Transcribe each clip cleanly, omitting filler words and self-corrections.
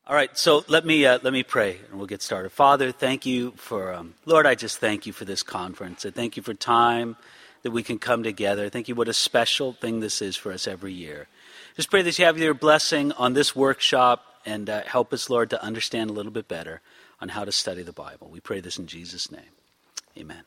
All right, so let me pray, and we'll get started. Father, thank you for, Lord, I just thank you for this conference. I thank you for time that we can come together. Thank you what a special thing this is for us every year. Just pray that you have your blessing on this workshop and help us, Lord, to understand a little bit better on how to study the Bible. We pray this in Jesus' name. Amen.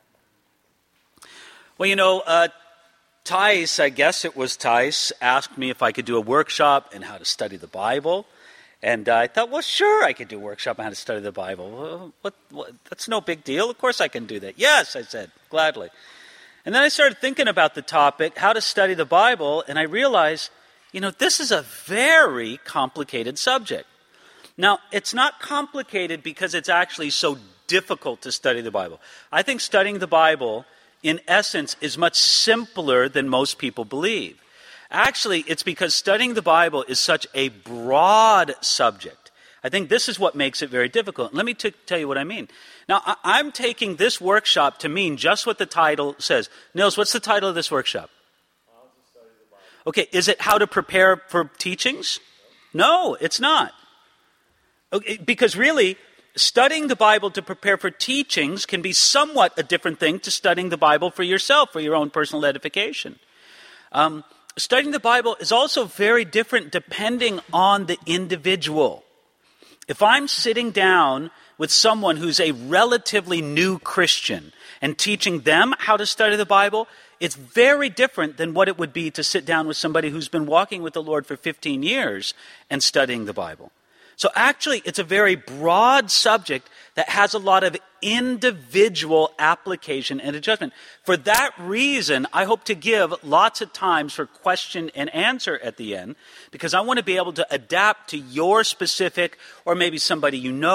Well, Tice, I guess it was Tice, asked me if I could do a workshop on how to study the Bible. And I thought, well, sure, I could do a workshop on how to study the Bible. What, that's no big deal. Of course I can do that. Yes, I said, gladly. And then I started thinking about the topic, how to study the Bible, and I realized, this is a very complicated subject. Now, it's not complicated because it's actually so difficult to study the Bible. I think studying the Bible, in essence, is much simpler than most people believe. Actually, it's because studying the Bible is such a broad subject. I think this is what makes it very difficult. Let me tell you what I mean. Now, I'm taking this workshop to mean just what the title says. Nils, what's the title of this workshop? How to study the Bible. Okay, is it how to prepare for teachings? No, it's not. Okay, because really, studying the Bible to prepare for teachings can be somewhat a different thing to studying the Bible for yourself, for your own personal edification. Studying the Bible is also very different depending on the individual. If I'm sitting down with someone who's a relatively new Christian and teaching them how to study the Bible, it's very different than what it would be to sit down with somebody who's been walking with the Lord for 15 years and studying the Bible. So actually, it's a very broad subject that has a lot of individual application and adjustment. For that reason, I hope to give lots of times for question and answer at the end, because I want to be able to adapt to your specific, or maybe somebody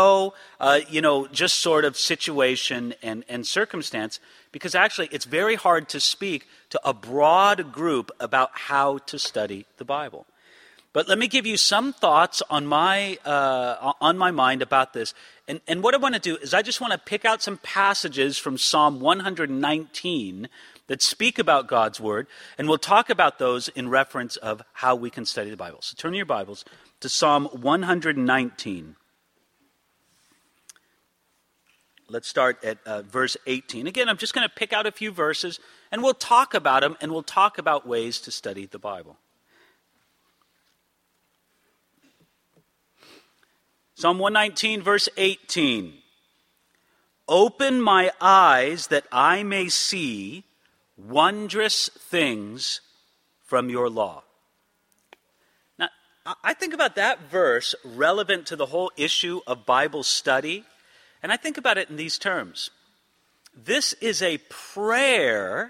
just sort of situation and circumstance, because actually it's very hard to speak to a broad group about how to study the Bible. But let me give you some thoughts on my mind about this. And what I want to do is I just want to pick out some passages from Psalm 119 that speak about God's Word, and we'll talk about those in reference of how we can study the Bible. So turn your Bibles to Psalm 119. Let's start at verse 18. Again, I'm just going to pick out a few verses, and we'll talk about them, and we'll talk about ways to study the Bible. Psalm 119, verse 18. Open my eyes that I may see wondrous things from your law. Now, I think about that verse relevant to the whole issue of Bible study, and I think about it in these terms. This is a prayer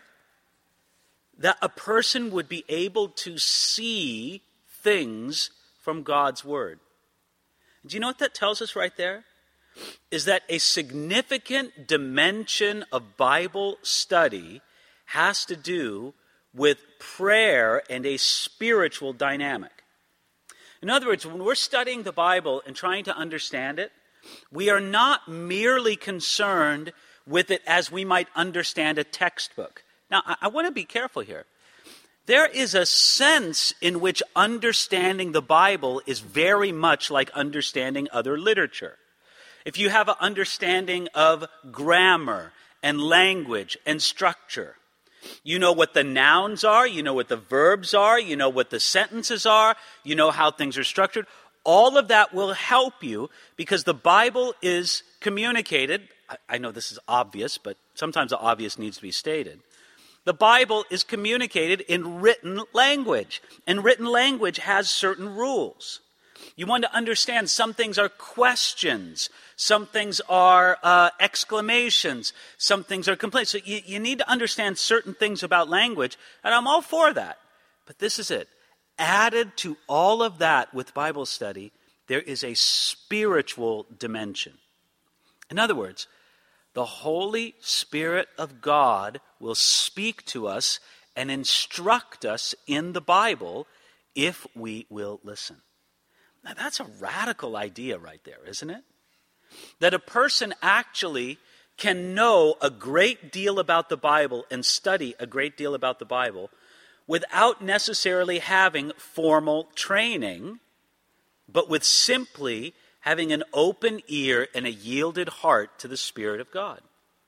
that a person would be able to see things from God's Word. Do you know what that tells us right there? Is that a significant dimension of Bible study has to do with prayer and a spiritual dynamic. In other words, when we're studying the Bible and trying to understand it, we are not merely concerned with it as we might understand a textbook. Now, I want to be careful here. There is a sense in which understanding the Bible is very much like understanding other literature. If you have an understanding of grammar and language and structure, you know what the nouns are, you know what the verbs are, you know what the sentences are, you know how things are structured. All of that will help you because the Bible is communicated. I know this is obvious, but sometimes the obvious needs to be stated. The Bible is communicated in written language, and written language has certain rules. You want to understand some things are questions, some things are exclamations, some things are complaints. So you need to understand certain things about language, and I'm all for that. But this is it. Added to all of that with Bible study, there is a spiritual dimension. In other words, the Holy Spirit of God will speak to us and instruct us in the Bible if we will listen. Now, that's a radical idea right there, isn't it? That a person actually can know a great deal about the Bible and study a great deal about the Bible without necessarily having formal training but with simply having an open ear and a yielded heart to the Spirit of God.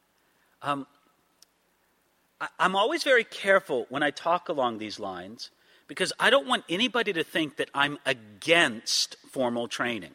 I'm always very careful when I talk along these lines because I don't want anybody to think that I'm against formal training.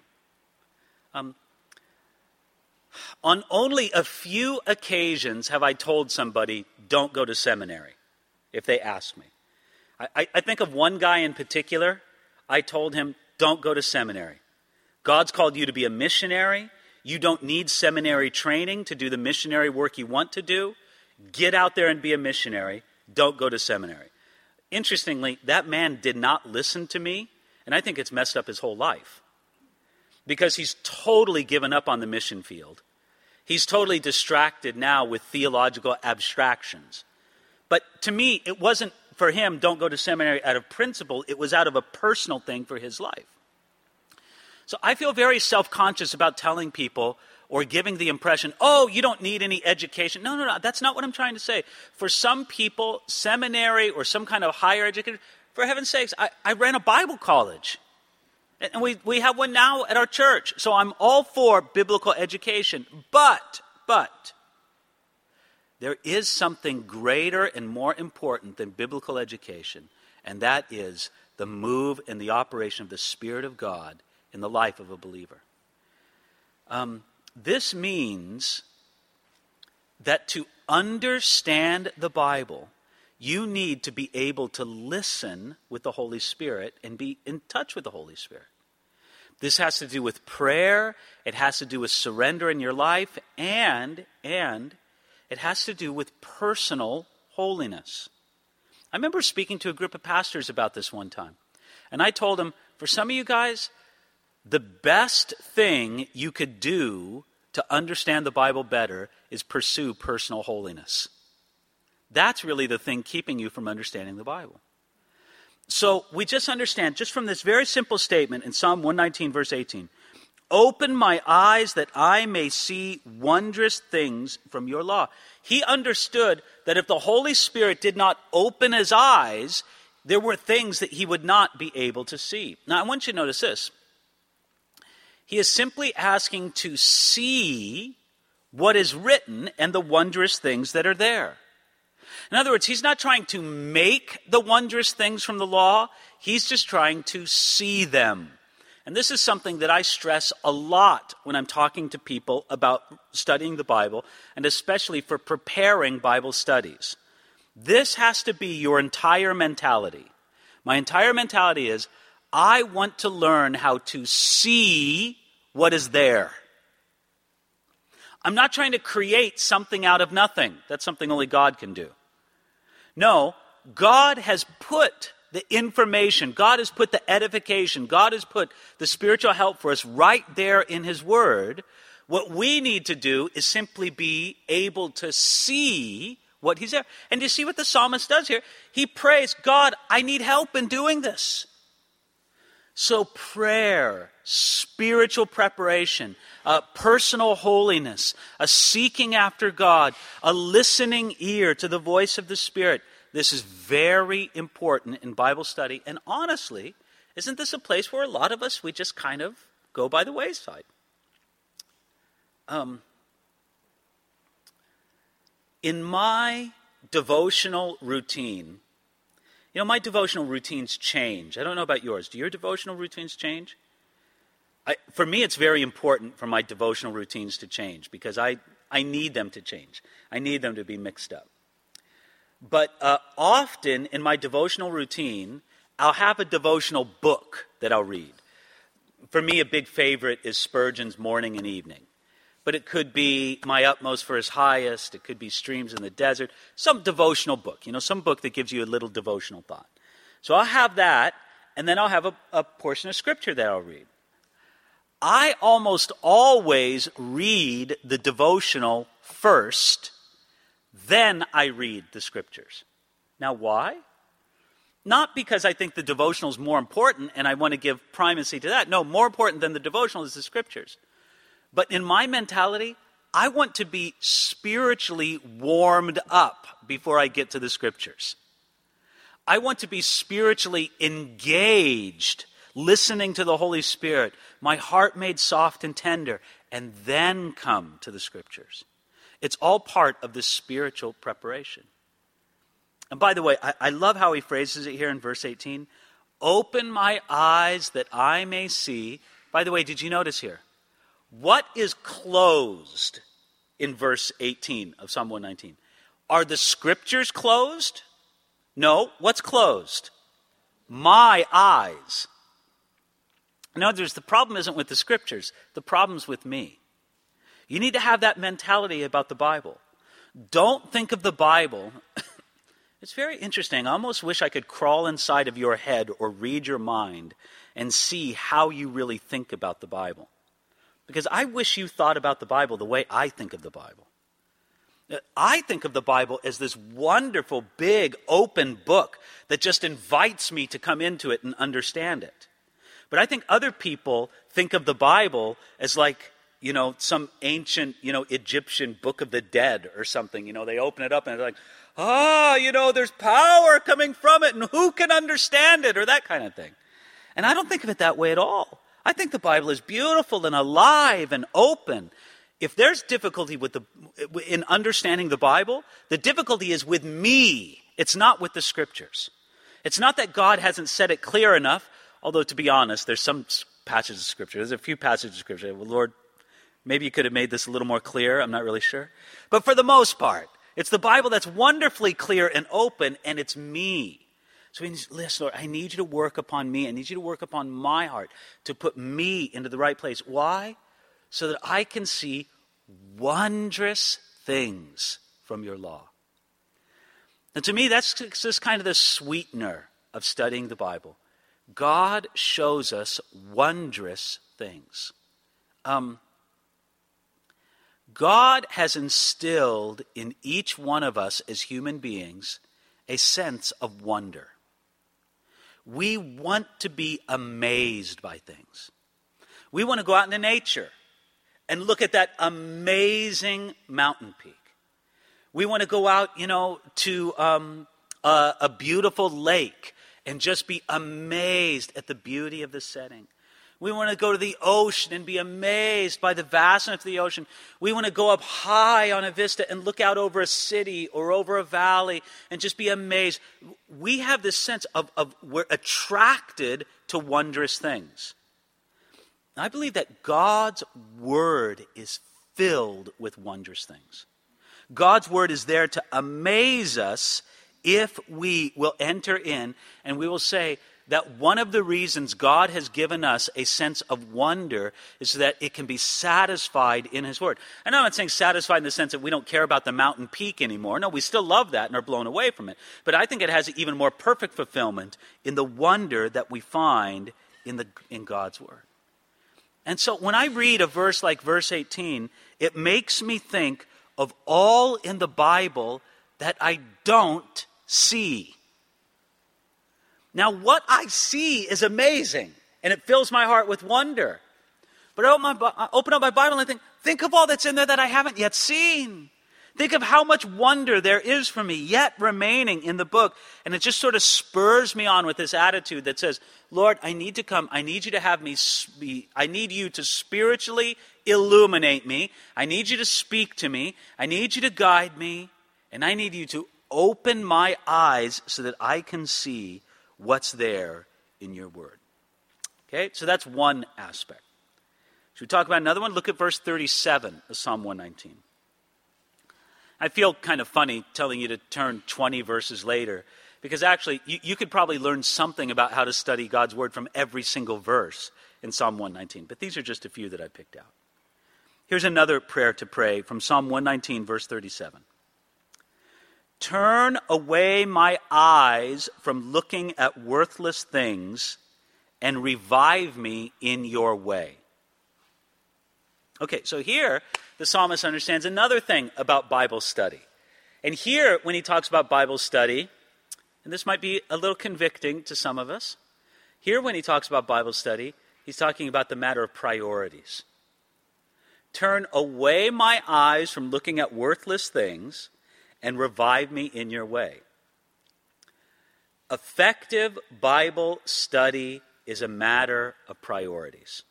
On only a few occasions have I told somebody, don't go to seminary, if they ask me. I think of one guy in particular. I told him, don't go to seminary. God's called you to be a missionary. You don't need seminary training to do the missionary work you want to do. Get out there and be a missionary. Don't go to seminary. Interestingly, that man did not listen to me, and I think it's messed up his whole life. Because he's totally given up on the mission field. He's totally distracted now with theological abstractions. But to me, it wasn't for him, don't go to seminary out of principle. It was out of a personal thing for his life. So I feel very self-conscious about telling people or giving the impression, oh, you don't need any education. No, that's not what I'm trying to say. For some people, seminary or some kind of higher education, for heaven's sakes, I ran a Bible college. And we have one now at our church. So I'm all for biblical education. But there is something greater and more important than biblical education, and that is the move and the operation of the Spirit of God in the life of a believer. This means that to understand the Bible, you need to be able to listen with the Holy Spirit and be in touch with the Holy Spirit. This has to do with prayer, it has to do with surrender in your life, and it has to do with personal holiness. I remember speaking to a group of pastors about this one time, and I told them, for some of you guys, the best thing you could do to understand the Bible better is pursue personal holiness. That's really the thing keeping you from understanding the Bible. So we just understand, just from this very simple statement in Psalm 119, verse 18, open my eyes that I may see wondrous things from your law. He understood that if the Holy Spirit did not open his eyes, there were things that he would not be able to see. Now, I want you to notice this. He is simply asking to see what is written and the wondrous things that are there. In other words, he's not trying to make the wondrous things from the law. He's just trying to see them. And this is something that I stress a lot when I'm talking to people about studying the Bible, and especially for preparing Bible studies. This has to be your entire mentality. My entire mentality is, I want to learn how to see what is there. I'm not trying to create something out of nothing. That's something only God can do. No, God has put the information, God has put the edification, God has put the spiritual help for us right there in his word. What we need to do is simply be able to see what he's there. And you see what the psalmist does here? He prays, God, I need help in doing this. So prayer, spiritual preparation, personal holiness, a seeking after God, a listening ear to the voice of the Spirit. This is very important in Bible study. And honestly, isn't this a place where a lot of us, we just kind of go by the wayside? In my devotional routine, my devotional routines change. I don't know about yours. Do your devotional routines change? For me, it's very important for my devotional routines to change because I need them to change. I need them to be mixed up. But often in my devotional routine, I'll have a devotional book that I'll read. For me, a big favorite is Spurgeon's Morning and Evening. But it could be My Utmost for His Highest. It could be Streams in the Desert. Some devotional book, some book that gives you a little devotional thought. So I'll have that, and then I'll have a portion of Scripture that I'll read. I almost always read the devotional first, then I read the Scriptures. Now, why? Not because I think the devotional is more important and I want to give primacy to that. No, more important than the devotional is the Scriptures. But in my mentality, I want to be spiritually warmed up before I get to the Scriptures. I want to be spiritually engaged, listening to the Holy Spirit, my heart made soft and tender, and then come to the Scriptures. It's all part of this spiritual preparation. And by the way, I love how he phrases it here in verse 18. Open my eyes that I may see. By the way, did you notice here? What is closed in verse 18 of Psalm 119? Are the Scriptures closed? No. What's closed? My eyes. In other words, the problem isn't with the Scriptures. The problem's with me. You need to have that mentality about the Bible. Don't think of the Bible. It's very interesting. I almost wish I could crawl inside of your head or read your mind and see how you really think about the Bible. Because I wish you thought about the Bible the way I think of the Bible. I think of the Bible as this wonderful, big, open book that just invites me to come into it and understand it. But I think other people think of the Bible as like, some ancient, Egyptian book of the dead or something. They open it up and they're like, there's power coming from it and who can understand it or that kind of thing. And I don't think of it that way at all. I think the Bible is beautiful and alive and open. If there's difficulty in understanding the Bible, the difficulty is with me. It's not with the Scriptures. It's not that God hasn't said it clear enough, although to be honest, there's some passages of Scripture. There's a few passages of Scripture. Well, Lord, maybe you could have made this a little more clear. I'm not really sure. But for the most part, it's the Bible that's wonderfully clear and open, and it's me. So he says, listen, Lord, I need you to work upon me. I need you to work upon my heart to put me into the right place. Why? So that I can see wondrous things from your law. And to me, that's just kind of the sweetener of studying the Bible. God shows us wondrous things. God has instilled in each one of us as human beings a sense of wonder. We want to be amazed by things. We want to go out into nature and look at that amazing mountain peak. We want to go out, to a beautiful lake and just be amazed at the beauty of the setting. We want to go to the ocean and be amazed by the vastness of the ocean. We want to go up high on a vista and look out over a city or over a valley and just be amazed. We have this sense of we're attracted to wondrous things. I believe that God's Word is filled with wondrous things. God's Word is there to amaze us if we will enter in and we will say, that one of the reasons God has given us a sense of wonder is so that it can be satisfied in His Word. And I'm not saying satisfied in the sense that we don't care about the mountain peak anymore. No, we still love that and are blown away from it. But I think it has even more perfect fulfillment in the wonder that we find in God's Word. And so when I read a verse like verse 18, it makes me think of all in the Bible that I don't see. Now, what I see is amazing, and it fills my heart with wonder. But I open up my Bible and I think of all that's in there that I haven't yet seen. Think of how much wonder there is for me yet remaining in the book. And it just sort of spurs me on with this attitude that says, Lord, I need to come. I need you to have me I need you to spiritually illuminate me. I need you to speak to me. I need you to guide me. And I need you to open my eyes so that I can see what's there in your Word. Okay, so that's one aspect. Should we talk about another one? Look at verse 37 of Psalm 119. I feel kind of funny telling you to turn 20 verses later, because actually you could probably learn something about how to study God's Word from every single verse in Psalm 119. But these are just a few that I picked out. Here's another prayer to pray from Psalm 119, verse 37. Turn away my eyes from looking at worthless things and revive me in your way. Okay, so here the psalmist understands another thing about Bible study. And here, when he talks about Bible study, and this might be a little convicting to some of us, here when he talks about Bible study, he's talking about the matter of priorities. Turn away my eyes from looking at worthless things and revive me in your way. Effective Bible study is a matter of priorities.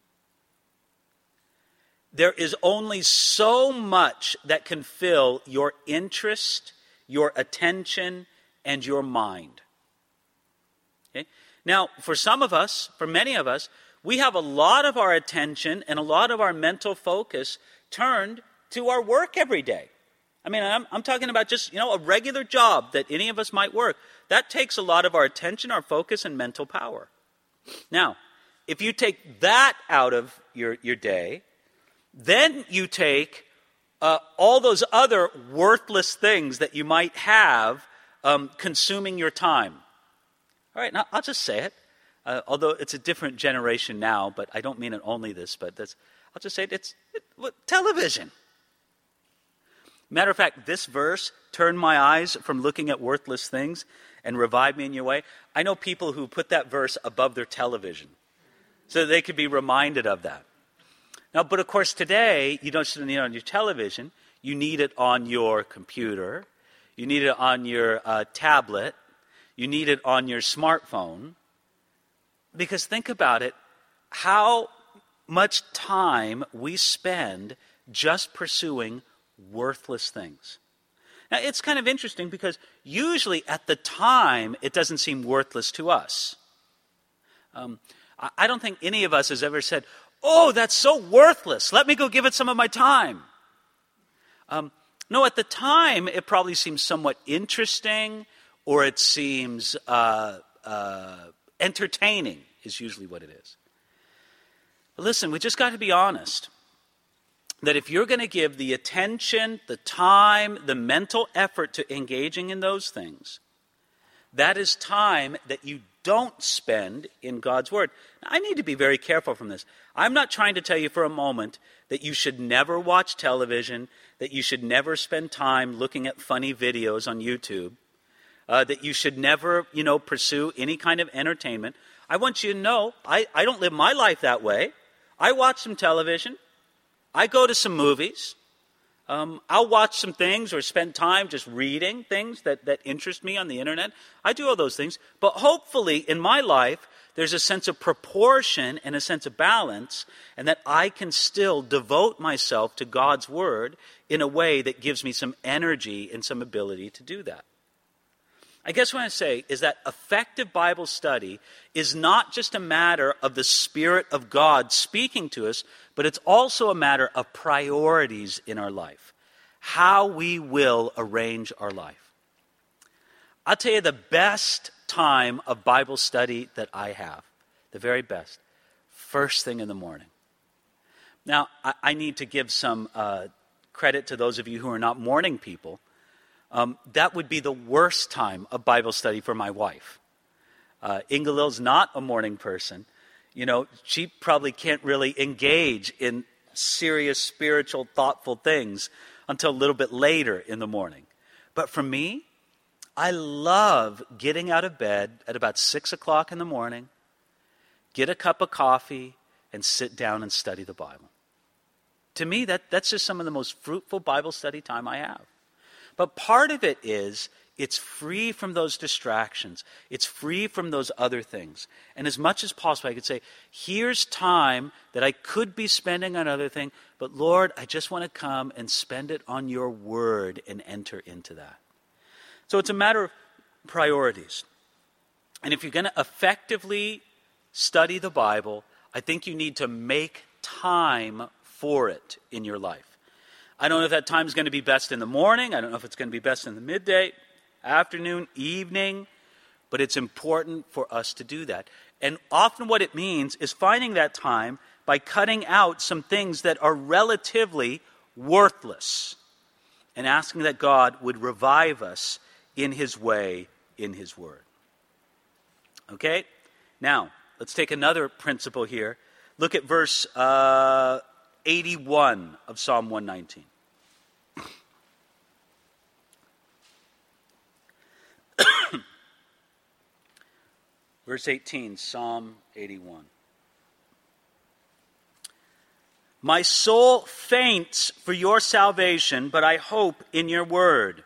There is only so much that can fill your interest, your attention, and your mind. Okay? Now, for some of us, for many of us, we have a lot of our attention and a lot of our mental focus turned to our work every day. I mean, I'm talking about just, a regular job that any of us might work. That takes a lot of our attention, our focus, and mental power. Now, if you take that out of your day, then you take all those other worthless things that you might have consuming your time. All right, now I'll just say it. Although it's a different generation now, but I don't mean it only this, but I'll just say it, television. Matter of fact, this verse turned my eyes from looking at worthless things and revived me in your way. I know people who put that verse above their television so that they could be reminded of that. Now, but of course today, you don't just need it on your television. You need it on your computer. You need it on your tablet. You need it on your smartphone. Because think about it, how much time we spend just pursuing worthless things. Now, it's kind of interesting because usually at the time, it doesn't seem worthless to us. I don't think any of us has ever said, "Oh, that's so worthless. Let me go give it some of my time." No, at the time, it probably seems somewhat interesting, or it seems entertaining is usually what it is. But listen, we just got to be honest that if you're going to give the attention, the time, the mental effort to engaging in those things, that is time that you don't spend in God's Word. Now, I need to be very careful from this. I'm not trying to tell you for a moment that you should never watch television, that you should never spend time looking at funny videos on YouTube, that you should never, pursue any kind of entertainment. I want you to know, I don't live my life that way. I watch some television. I go to some movies. I'll watch some things or spend time just reading things that interest me on the internet. I do all those things. But hopefully in my life, there's a sense of proportion and a sense of balance, and that I can still devote myself to God's Word in a way that gives me some energy and some ability to do that. I guess what I say is that effective Bible study is not just a matter of the Spirit of God speaking to us, but it's also a matter of priorities in our life, how we will arrange our life. I'll tell you the best time of Bible study that I have, the very best, first thing in the morning. Now, I need to give some credit to those of you who are not morning people. That would be the worst time of Bible study for my wife. Inga-Lil's not a morning person. She probably can't really engage in serious, spiritual, thoughtful things until a little bit later in the morning. But for me, I love getting out of bed at about 6 o'clock in the morning, get a cup of coffee, and sit down and study the Bible. To me, that's just some of the most fruitful Bible study time I have. But part of it is it's free from those distractions. It's free from those other things. And as much as possible, I could say, here's time that I could be spending on other things, but Lord, I just want to come and spend it on your Word and enter into that. So it's a matter of priorities. And if you're going to effectively study the Bible, I think you need to make time for it in your life. I don't know if that time is going to be best in the morning. I don't know if it's going to be best in the midday, afternoon, evening. But it's important for us to do that. And often what it means is finding that time by cutting out some things that are relatively worthless and asking that God would revive us in His way, in His Word. Okay? Now, let's take another principle here. Look at verse 81 of Psalm 119. Verse 18, Psalm 81. My soul faints for your salvation, but I hope in your word.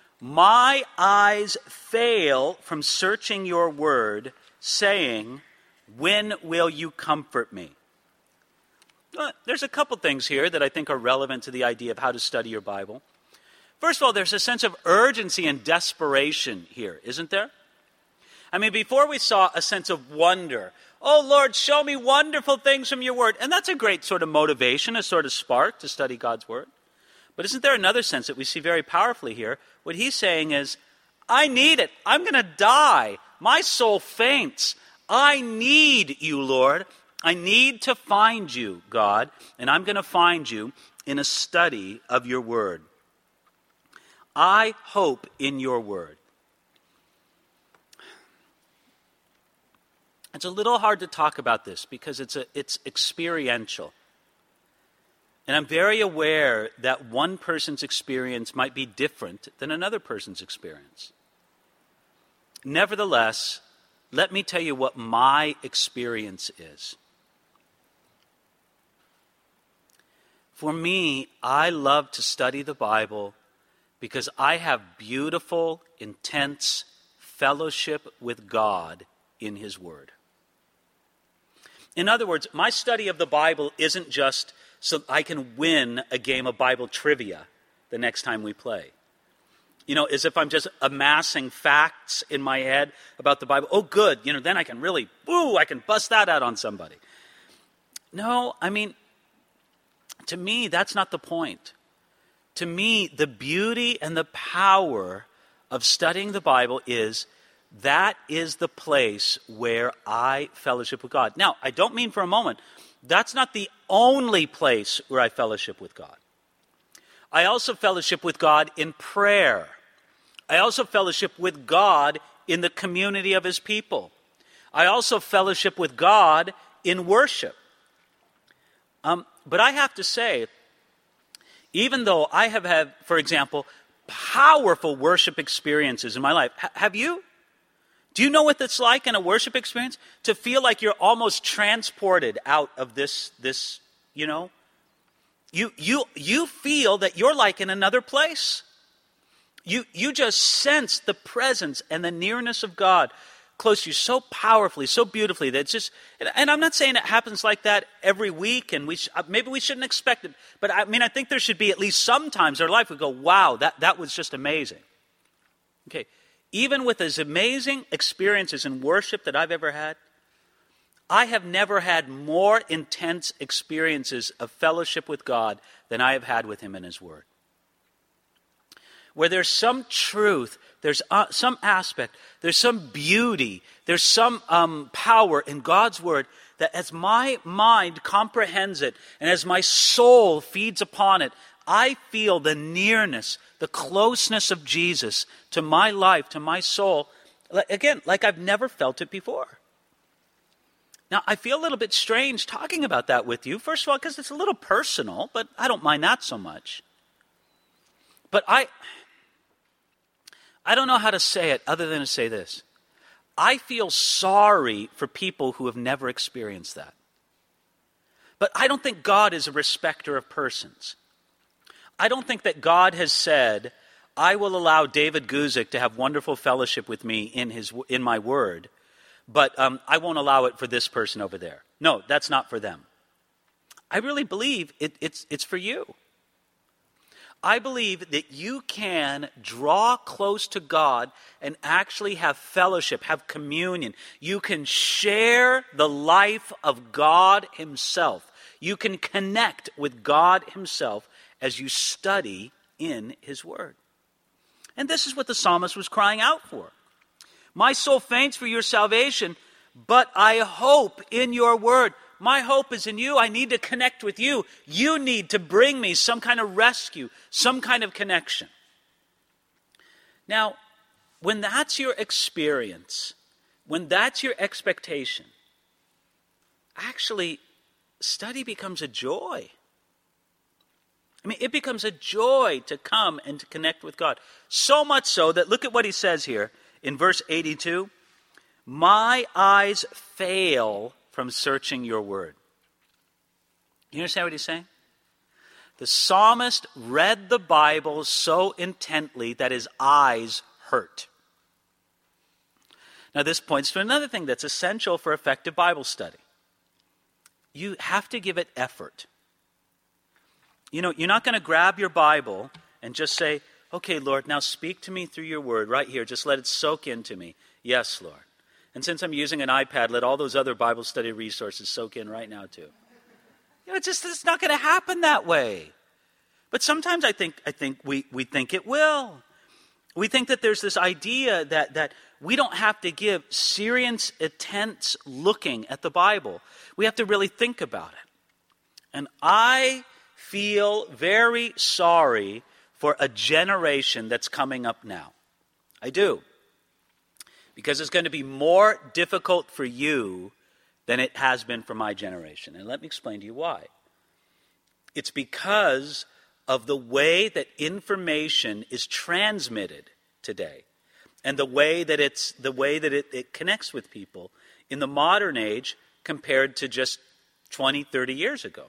My eyes fail from searching your word, saying, When will you comfort me? There's a couple things here that I think are relevant to the idea of how to study your Bible. First of all, there's a sense of urgency and desperation here, isn't there? I mean, before we saw a sense of wonder. Oh, Lord, show me wonderful things from your word. And that's a great sort of motivation, a sort of spark to study God's word. But isn't there another sense that we see very powerfully here? What he's saying is, I need it. I'm going to die. My soul faints. I need you, Lord. I need to find you, God, and I'm going to find you in a study of your word. I hope in your word. It's a little hard to talk about this because it's experiential. And I'm very aware that one person's experience might be different than another person's experience. Nevertheless, let me tell you what my experience is. For me, I love to study the Bible because I have beautiful, intense fellowship with God in His Word. In other words, my study of the Bible isn't just so I can win a game of Bible trivia the next time we play. You know, as if I'm just amassing facts in my head about the Bible. Oh, good, then I can really, I can bust that out on somebody. No, I mean, to me, that's not the point. To me, the beauty and the power of studying the Bible is that is the place where I fellowship with God. Now, I don't mean for a moment, that's not the only place where I fellowship with God. I also fellowship with God in prayer. I also fellowship with God in the community of His people. I also fellowship with God in worship. But I have to say, even though I have had, for example, powerful worship experiences in my life, have you? Do you know what it's like in a worship experience? To feel like you're almost transported out of this. You feel that you're like in another place. You just sense the presence and the nearness of God close to you so powerfully, so beautifully that it's just, and I'm not saying it happens like that every week, and maybe we shouldn't expect it, but I think there should be at least sometimes in our life we go, wow, that was just amazing. Okay, even with as amazing experiences in worship that I've ever had, I have never had more intense experiences of fellowship with God than I have had with Him in His Word. Where there's some truth, there's some aspect, there's some beauty, there's some power in God's Word that as my mind comprehends it and as my soul feeds upon it, I feel the nearness, the closeness of Jesus to my life, to my soul, again, like I've never felt it before. Now, I feel a little bit strange talking about that with you, first of all, because it's a little personal, but I don't mind that so much. But I don't know how to say it other than to say this. I feel sorry for people who have never experienced that. But I don't think God is a respecter of persons. I don't think that God has said, I will allow David Guzik to have wonderful fellowship with me in my word, but I won't allow it for this person over there. No, that's not for them. I really believe it's for you. I believe that you can draw close to God and actually have fellowship, have communion. You can share the life of God Himself. You can connect with God Himself as you study in His Word. And this is what the psalmist was crying out for. My soul faints for your salvation, but I hope in your word. My hope is in you. I need to connect with you. You need to bring me some kind of rescue, some kind of connection. Now, when that's your experience, when that's your expectation, actually, study becomes a joy. I mean, it becomes a joy to come and to connect with God. So much so that, look at what he says here in verse 82. My eyes fail from searching your word. You understand what he's saying? The psalmist read the Bible so intently that his eyes hurt. Now, this points to another thing that's essential for effective Bible study. You have to give it effort. You know, you're not going to grab your Bible and just say, okay, Lord, now speak to me through your word right here. Just let it soak into me. Yes, Lord. And since I'm using an iPad, let all those other Bible study resources soak in right now too. You know, it's not going to happen that way. But sometimes I think we think it will. We think that there's this idea that we don't have to give serious, intense looking at the Bible. We have to really think about it. And I feel very sorry for a generation that's coming up now. I do. Because it's going to be more difficult for you than it has been for my generation. And let me explain to you why. It's because of the way that information is transmitted today and the way that it connects with people in the modern age compared to just 20, 30 years ago.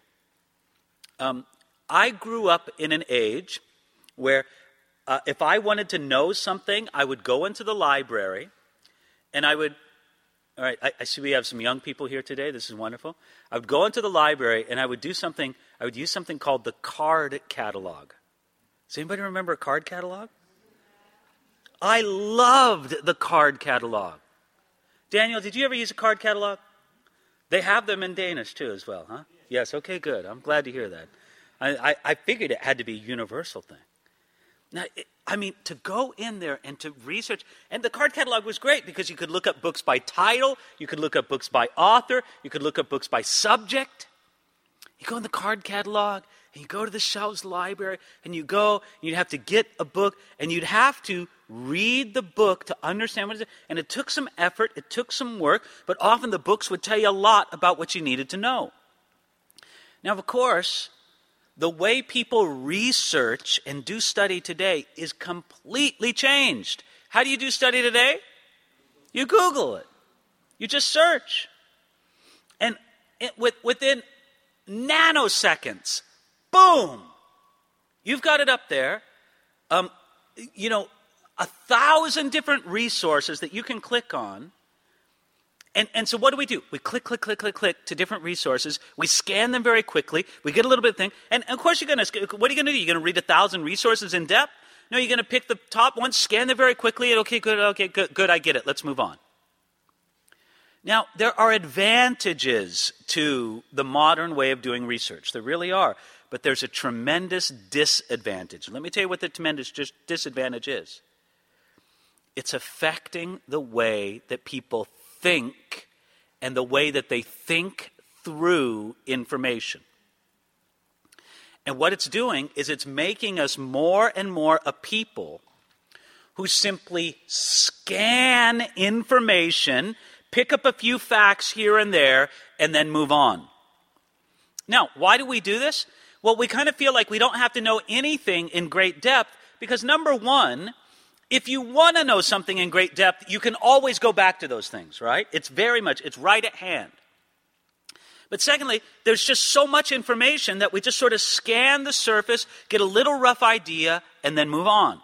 I grew up in an age where if I wanted to know something, I would go into the library and I would, all right, I see we have some young people here today. This is wonderful. I would go into the library and I would use something called the card catalog. Does anybody remember a card catalog? I loved the card catalog. Daniel, did you ever use a card catalog? They have them in Danish too as well, huh? Yes, okay, good. I'm glad to hear that. I figured it had to be a universal thing. Now, to go in there and to research, and the card catalog was great because you could look up books by title, you could look up books by author, you could look up books by subject. You go in the card catalog, and you go to the shelves of the library, and you go, and you'd have to get a book, and you'd have to read the book to understand what it is. And it took some effort, it took some work, but often the books would tell you a lot about what you needed to know. Now, of course, the way people research and do study today is completely changed. How do you do study today? You Google it. You just search. And within nanoseconds, boom, you've got it up there. 1,000 different resources that you can click on. And so what do? We click to different resources. We scan them very quickly. We get a little bit of thing. And of course, what are you going to do? You're going to read 1,000 resources in depth? No, you're going to pick the top ones, scan them very quickly, and okay, good, I get it. Let's move on. Now, there are advantages to the modern way of doing research. There really are. But there's a tremendous disadvantage. Let me tell you what the tremendous disadvantage is. It's affecting the way that people think and the way that they think through information. And what it's doing is it's making us more and more a people who simply scan information, pick up a few facts here and there, and then move on. Now, why do we do this? Well, we kind of feel like we don't have to know anything in great depth because, number one, if you want to know something in great depth, you can always go back to those things, right? It's right at hand. But secondly, there's just so much information that we just sort of scan the surface, get a little rough idea, and then move on.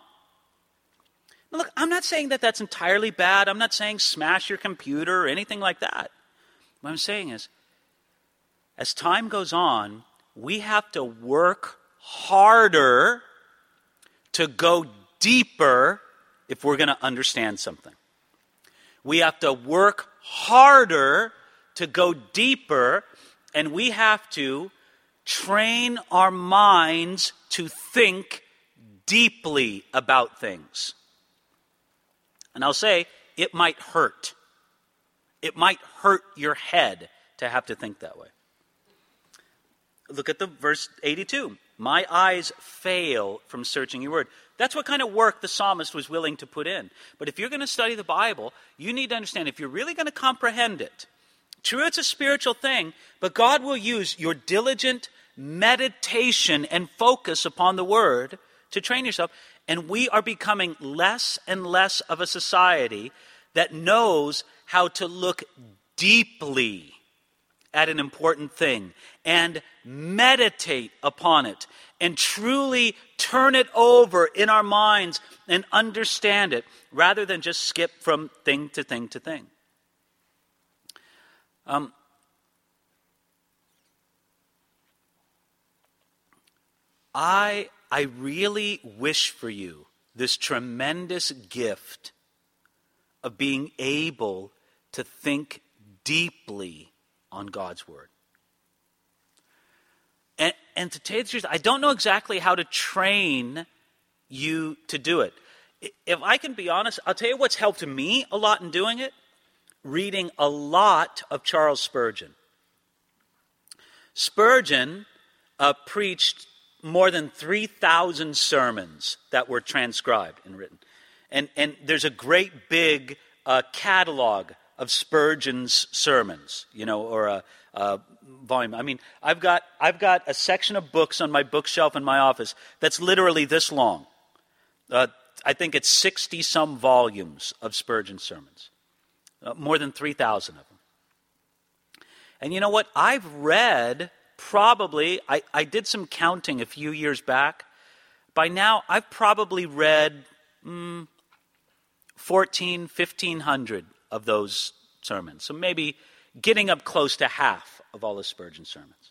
Now look, I'm not saying that that's entirely bad. I'm not saying smash your computer or anything like that. What I'm saying is, as time goes on, we have to work harder to go deeper if we're going to understand something. We have to work harder to go deeper, and we have to train our minds to think deeply about things. And I'll say, it might hurt. It might hurt your head to have to think that way. Look at the verse 82. My eyes fail from searching your word. That's what kind of work the psalmist was willing to put in. But if you're going to study the Bible, you need to understand, if you're really going to comprehend it, true, it's a spiritual thing, but God will use your diligent meditation and focus upon the word to train yourself. And we are becoming less and less of a society that knows how to look deeply at an important thing and meditate upon it and truly turn it over in our minds and understand it rather than just skip from thing to thing to thing. I really wish for you this tremendous gift of being able to think deeply on God's Word. And to tell you the truth, I don't know exactly how to train you to do it. If I can be honest, I'll tell you what's helped me a lot in doing it. Reading a lot of Charles Spurgeon. Spurgeon preached more than 3,000 sermons that were transcribed and written. And there's a great big catalog of Spurgeon's sermons, or a volume. I mean, I've got a section of books on my bookshelf in my office that's literally this long. I think it's 60-some volumes of Spurgeon sermons. More than 3,000 of them. And you know what? I've read probably, I did some counting a few years back. By now, I've probably read 1,500 of those sermons. So maybe getting up close to half of all the Spurgeon sermons.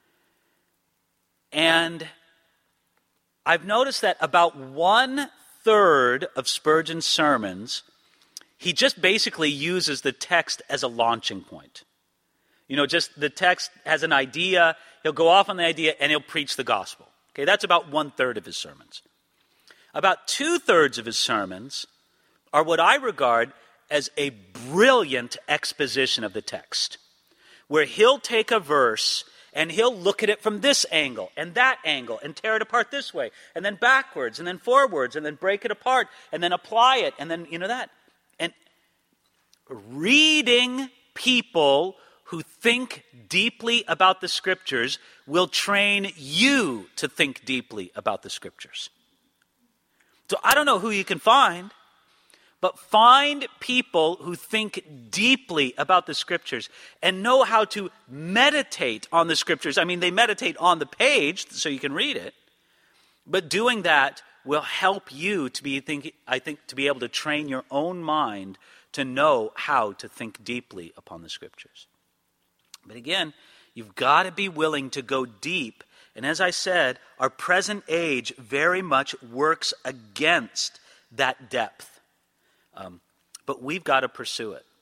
And I've noticed that about 1/3 of Spurgeon's sermons, he just basically uses the text as a launching point. Just the text has an idea, he'll go off on the idea, and he'll preach the gospel. Okay, that's about 1/3 of his sermons. About 2/3 of his sermons are what I regard as a brilliant exposition of the text, where he'll take a verse and he'll look at it from this angle and that angle and tear it apart this way, and then backwards and then forwards and then break it apart and then apply it and then, that. And reading people who think deeply about the Scriptures will train you to think deeply about the Scriptures. So I don't know who you can find, but find people who think deeply about the Scriptures and know how to meditate on the Scriptures. I mean, they meditate on the page so you can read it, but doing that will help you to be able to train your own mind to know how to think deeply upon the Scriptures. But again, you've got to be willing to go deep. And as I said, our present age very much works against that depth. But we've got to pursue it.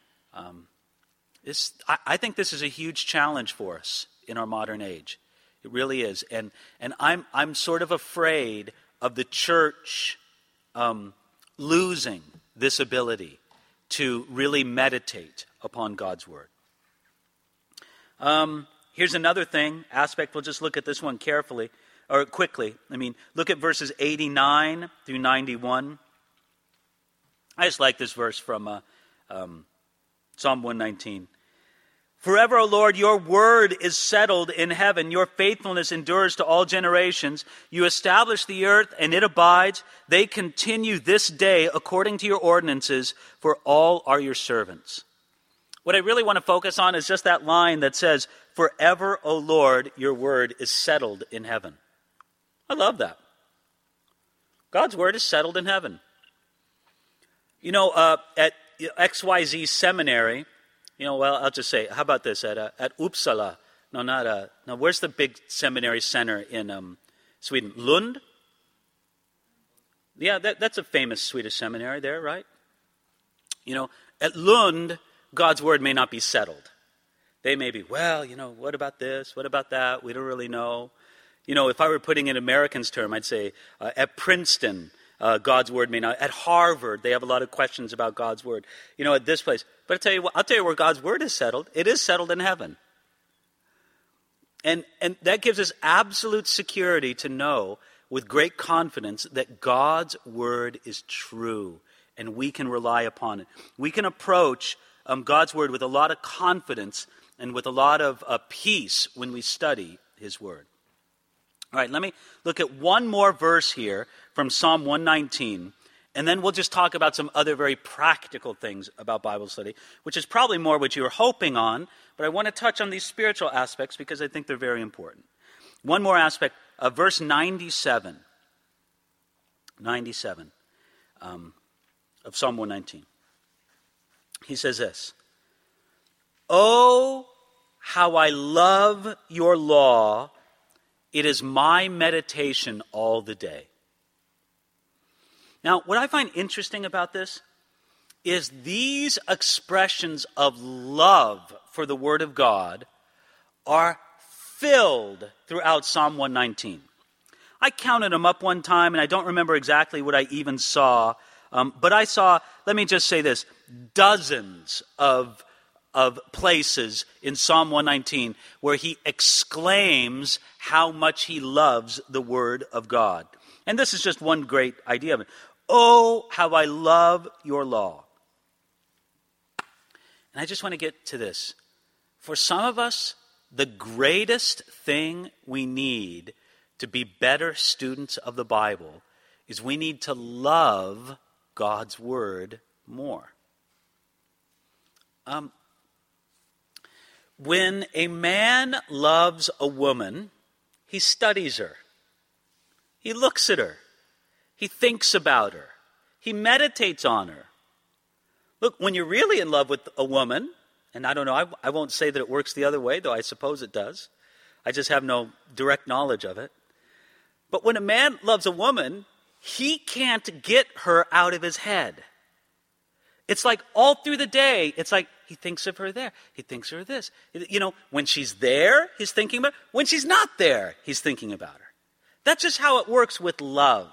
I think this is a huge challenge for us in our modern age. It really is. And I'm sort of afraid of the church losing this ability to really meditate upon God's Word. Here's another aspect. We'll just look at this one carefully, or quickly. Look at verses 89 through 91. I just like this verse from Psalm 119. Forever, O Lord, your word is settled in heaven. Your faithfulness endures to all generations. You establish the earth, and it abides. They continue this day according to your ordinances, for all are your servants. What I really want to focus on is just that line that says, forever, O Lord, your word is settled in heaven. I love that. God's word is settled in heaven. At XYZ Seminary, I'll just say, how about this? At Uppsala, where's the big seminary center in Sweden? Lund? Yeah, that's a famous Swedish seminary there, right? At Lund, God's word may not be settled. They may be, what about this? What about that? We don't really know. If I were putting in Americans' term, I'd say at Princeton, God's word may not. At Harvard, they have a lot of questions about God's word. At this place. But I'll tell you where God's word is settled. It is settled in heaven. And that gives us absolute security to know with great confidence that God's word is true and we can rely upon it. We can approach God's word with a lot of confidence and with a lot of peace when we study his word. All right, let me look at one more verse here from Psalm 119, And then we'll just talk about some other very practical things about Bible study, which is probably more what you were hoping on, but I want to touch on these spiritual aspects because I think they're very important. One more aspect, verse 97 of Psalm 119. He says this, "Oh, how I love your law. It is my meditation all the day." Now, what I find interesting about this is these expressions of love for the Word of God are filled throughout Psalm 119. I counted them up one time, and I don't remember exactly what I even saw, but I saw, let me just say this, dozens of places in Psalm 119 where he exclaims how much he loves the Word of God. And this is just one great idea of it. Oh, how I love your law. And I just want to get to this. For some of us, the greatest thing we need to be better students of the Bible is we need to love God's Word more. When a man loves a woman, he studies her. He looks at her. He thinks about her. He meditates on her. Look, when you're really in love with a woman, and I don't know, I won't say that it works the other way, though I suppose it does. I just have no direct knowledge of it. But when a man loves a woman, he can't get her out of his head. It's like all through the day, it's like he thinks of her there. He thinks of her this. You know, when she's there, he's thinking about her. When she's not there, he's thinking about her. That's just how it works with love.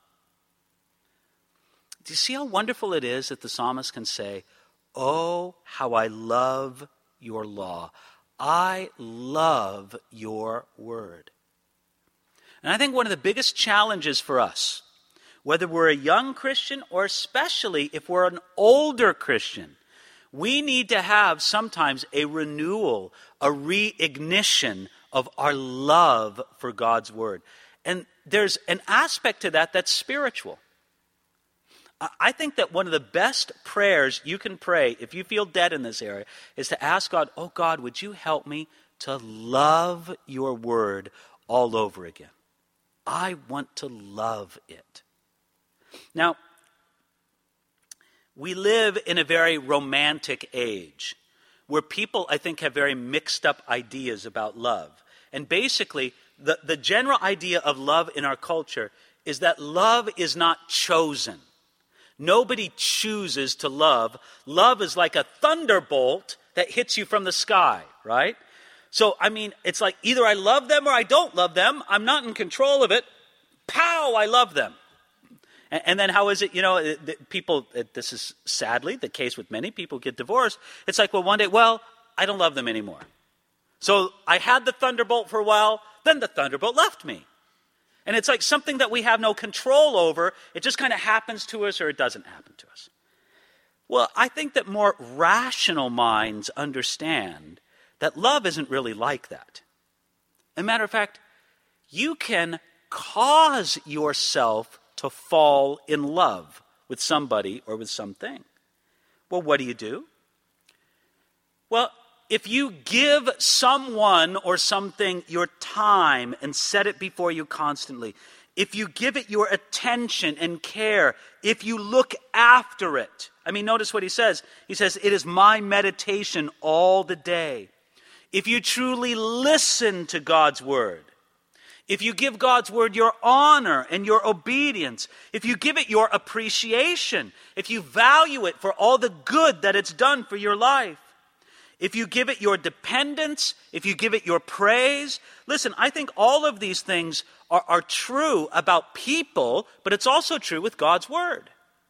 Do you see how wonderful it is that the psalmist can say, "Oh, how I love your law. I love your word." And I think one of the biggest challenges for us, whether we're a young Christian or especially if we're an older Christian, we need to have sometimes a renewal, a reignition of our love for God's word. And there's an aspect to that that's spiritual. I think that one of the best prayers you can pray if you feel dead in this area is to ask God, "Oh God, would you help me to love your word all over again? I want to love it." Now, we live in a very romantic age where people, I think, have very mixed up ideas about love. And basically, the general idea of love in our culture is that love is not chosen. Nobody chooses to love. Love is like a thunderbolt that hits you from the sky, right? So, I mean, it's like either I love them or I don't love them. I'm not in control of it. Pow, I love them. And then how is it, you know, people, this is sadly the case with many people who get divorced. It's like, well, one day, well, I don't love them anymore. So I had the thunderbolt for a while, then the thunderbolt left me. And it's like something that we have no control over. It just kind of happens to us or it doesn't happen to us. Well, I think that more rational minds understand that love isn't really like that. As a matter of fact, you can cause yourself to fall in love with somebody or with something. Well, what do? Well, if you give someone or something your time and set it before you constantly, if you give it your attention and care, if you look after it. I mean, notice what he says. He says, "It is my meditation all the day." If you truly listen to God's word, if you give God's word your honor and your obedience, if you give it your appreciation, if you value it for all the good that it's done for your life, if you give it your dependence, if you give it your praise. Listen, I think all of these things are true about people, but it's also true with God's word.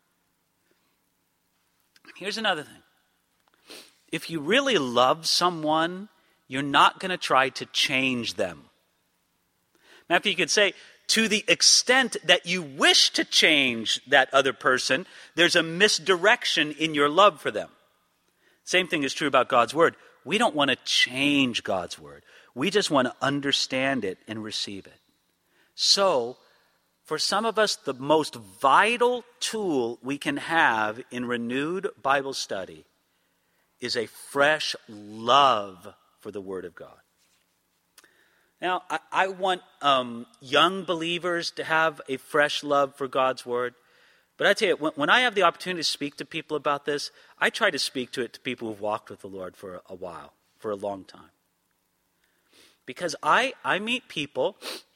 Here's another thing. If you really love someone, you're not going to try to change them. Now, if you could say, to the extent that you wish to change that other person, there's a misdirection in your love for them. Same thing is true about God's word. We don't want to change God's word. We just want to understand it and receive it. So, for some of us, the most vital tool we can have in renewed Bible study is a fresh love for the Word of God. Now, I want young believers to have a fresh love for God's Word. But I tell you, when I have the opportunity to speak to people about this, I try to speak to people who've walked with the Lord for a while, for a long time. Because I meet people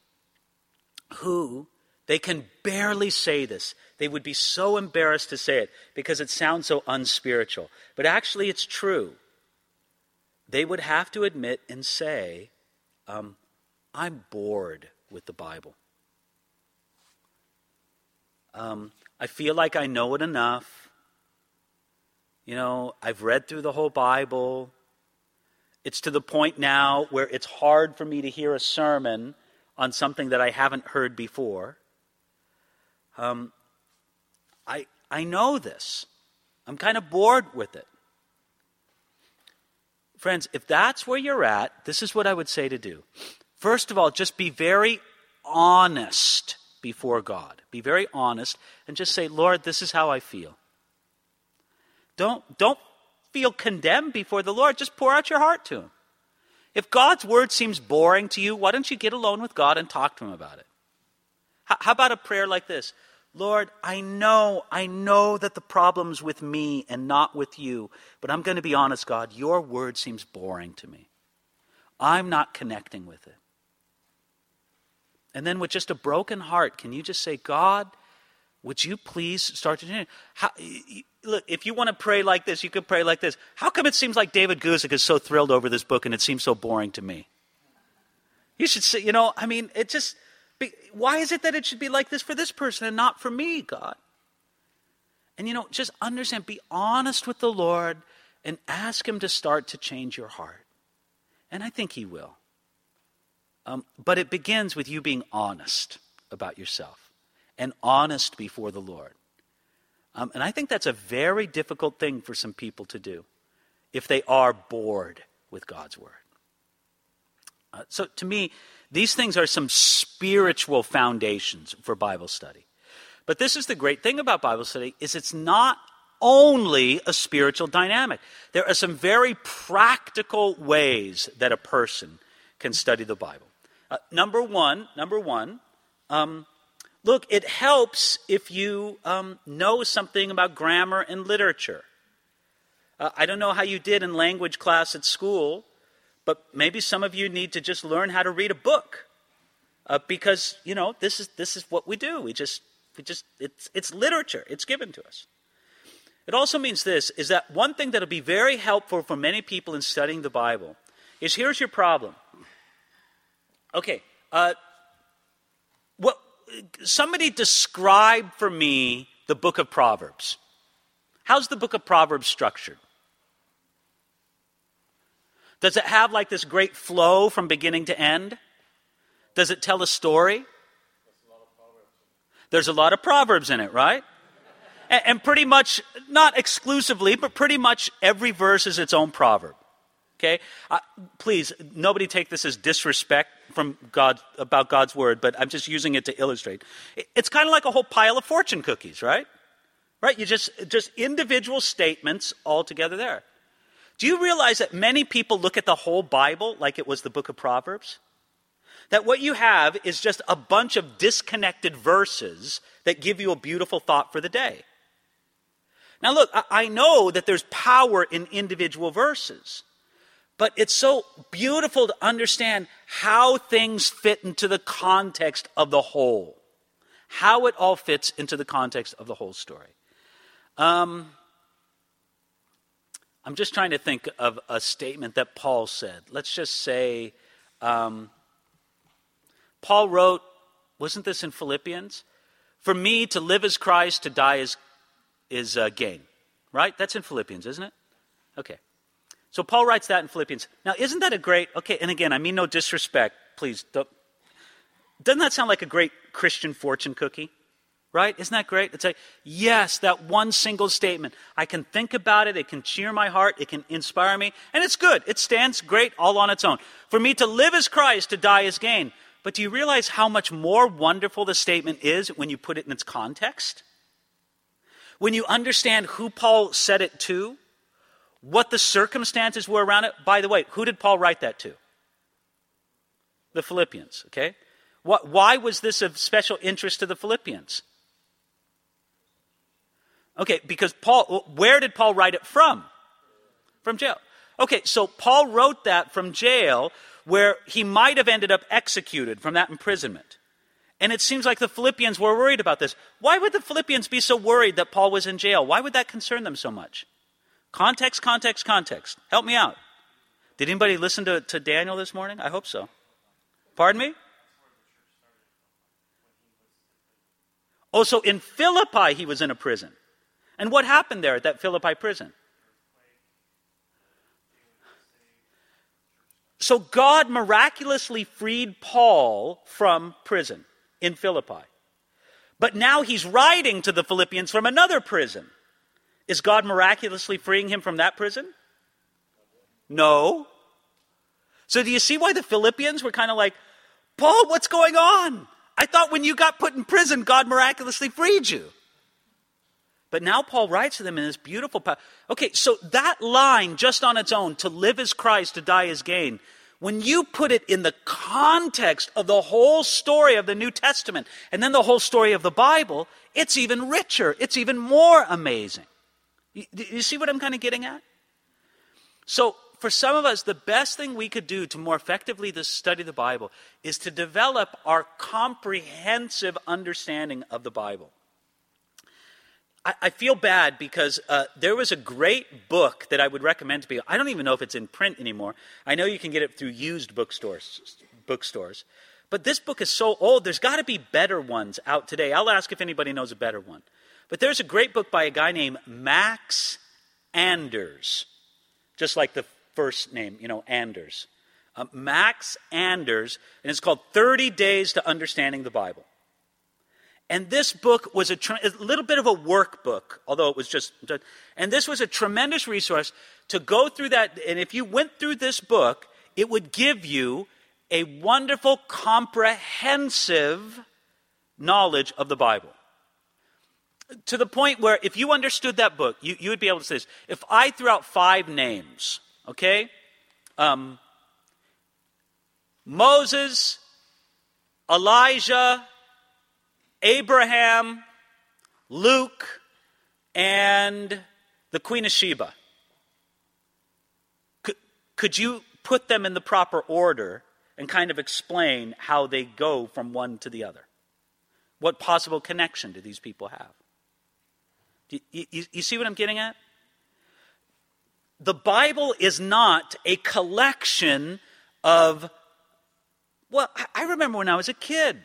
who, they can barely say this. They would be so embarrassed to say it because it sounds so unspiritual. But actually it's true. They would have to admit and say, I'm bored with the Bible. I feel like I know it enough. I've read through the whole Bible. It's to the point now where it's hard for me to hear a sermon on something that I haven't heard before. I know this. I'm kind of bored with it. Friends, if that's where you're at, this is what I would say to do. First of all, just be very honest before God. Be very honest and just say, Lord, this is how I feel. Don't feel condemned before the Lord. Just pour out your heart to Him. If God's Word seems boring to you, why don't you get alone with God and talk to Him about it? How about a prayer like this? Lord, I know that the problem's with me and not with you, but I'm going to be honest, God, your Word seems boring to me. I'm not connecting with it. And then with just a broken heart, can you just say, God, would you please start to change? Look, if you want to pray like this, you could pray like this. How come it seems like David Guzik is so thrilled over this book and it seems so boring to me? You should say, why is it that it should be like this for this person and not for me, God? And just understand, be honest with the Lord and ask Him to start to change your heart. And I think He will. But it begins with you being honest about yourself and honest before the Lord. And I think that's a very difficult thing for some people to do if they are bored with God's Word. So to me, these things are some spiritual foundations for Bible study. But this is the great thing about Bible study, is it's not only a spiritual dynamic. There are some very practical ways that a person can study the Bible. Number one, look, it helps if you know something about grammar and literature. I don't know how you did in language class at school, but maybe some of you need to just learn how to read a book, because this is what we do. It's literature. It's given to us. It also means this, is that one thing that will be very helpful for many people in studying the Bible is, here's your problem. Okay, somebody describe for me the book of Proverbs. How's the book of Proverbs structured? Does it have like this great flow from beginning to end? Does it tell a story? There's a lot of Proverbs in it, right? And pretty much, not exclusively, but pretty much every verse is its own proverb. Okay? Please, nobody take this as disrespect from God about God's Word, but I'm just using it to illustrate. It's kind of like a whole pile of fortune cookies, right? Right? You just individual statements all together there. Do you realize that many people look at the whole Bible like it was the book of Proverbs? That what you have is just a bunch of disconnected verses that give you a beautiful thought for the day. Now look, I know that there's power in individual verses, but it's so beautiful to understand how things fit into the context of the whole. How it all fits into the context of the whole story. I'm just trying to think of a statement that Paul said. Let's just say, Paul wrote, wasn't this in Philippians? For me, to live is Christ, to die is gain. Right? That's in Philippians, isn't it? Okay. So Paul writes that in Philippians. Now, isn't that a great, okay, and again, I mean no disrespect, please. Doesn't that sound like a great Christian fortune cookie? Right? Isn't that great? It's like, yes, that one single statement. I can think about it. It can cheer my heart. It can inspire me. And it's good. It stands great all on its own. For me to live is Christ, to die is gain. But do you realize how much more wonderful the statement is when you put it in its context? When you understand who Paul said it to, what the circumstances were around it. By the way, who did Paul write that to? The Philippians, okay? Why was this of special interest to the Philippians? Okay, because where did Paul write it from? From jail. Okay, so Paul wrote that from jail where he might have ended up executed from that imprisonment. And it seems like the Philippians were worried about this. Why would the Philippians be so worried that Paul was in jail? Why would that concern them so much? Context, context, context. Help me out. Did anybody listen to Daniel this morning? I hope so. Pardon me? Oh, so in Philippi he was in a prison. And what happened there at that Philippi prison? So God miraculously freed Paul from prison in Philippi. But now he's writing to the Philippians from another prison. Is God miraculously freeing him from that prison? No. So do you see why the Philippians were kind of like, Paul, what's going on? I thought when you got put in prison, God miraculously freed you. But now Paul writes to them in this beautiful okay, so that line just on its own, to live as Christ, to die as gain, when you put it in the context of the whole story of the New Testament and then the whole story of the Bible, it's even richer. It's even more amazing. You see what I'm kind of getting at? So for some of us, the best thing we could do to more effectively study the Bible is to develop our comprehensive understanding of the Bible. I feel bad because there was a great book that I would recommend to people. I don't even know if it's in print anymore. I know you can get it through used bookstores. But this book is so old, there's got to be better ones out today. I'll ask if anybody knows a better one. But there's a great book by a guy named Max Anders. Just like the first name, Anders. Max Anders, and it's called 30 Days to Understanding the Bible. And this book was a little bit of a workbook, although it was and this was a tremendous resource to go through that. And if you went through this book, it would give you a wonderful, comprehensive knowledge of the Bible. To the point where if you understood that book, you would be able to say this. If I threw out 5 names, okay? Moses, Elijah, Abraham, Luke, and the Queen of Sheba. Could you put them in the proper order and kind of explain how they go from one to the other? What possible connection do these people have? You see what I'm getting at? The Bible is not a collection of, I remember when I was a kid.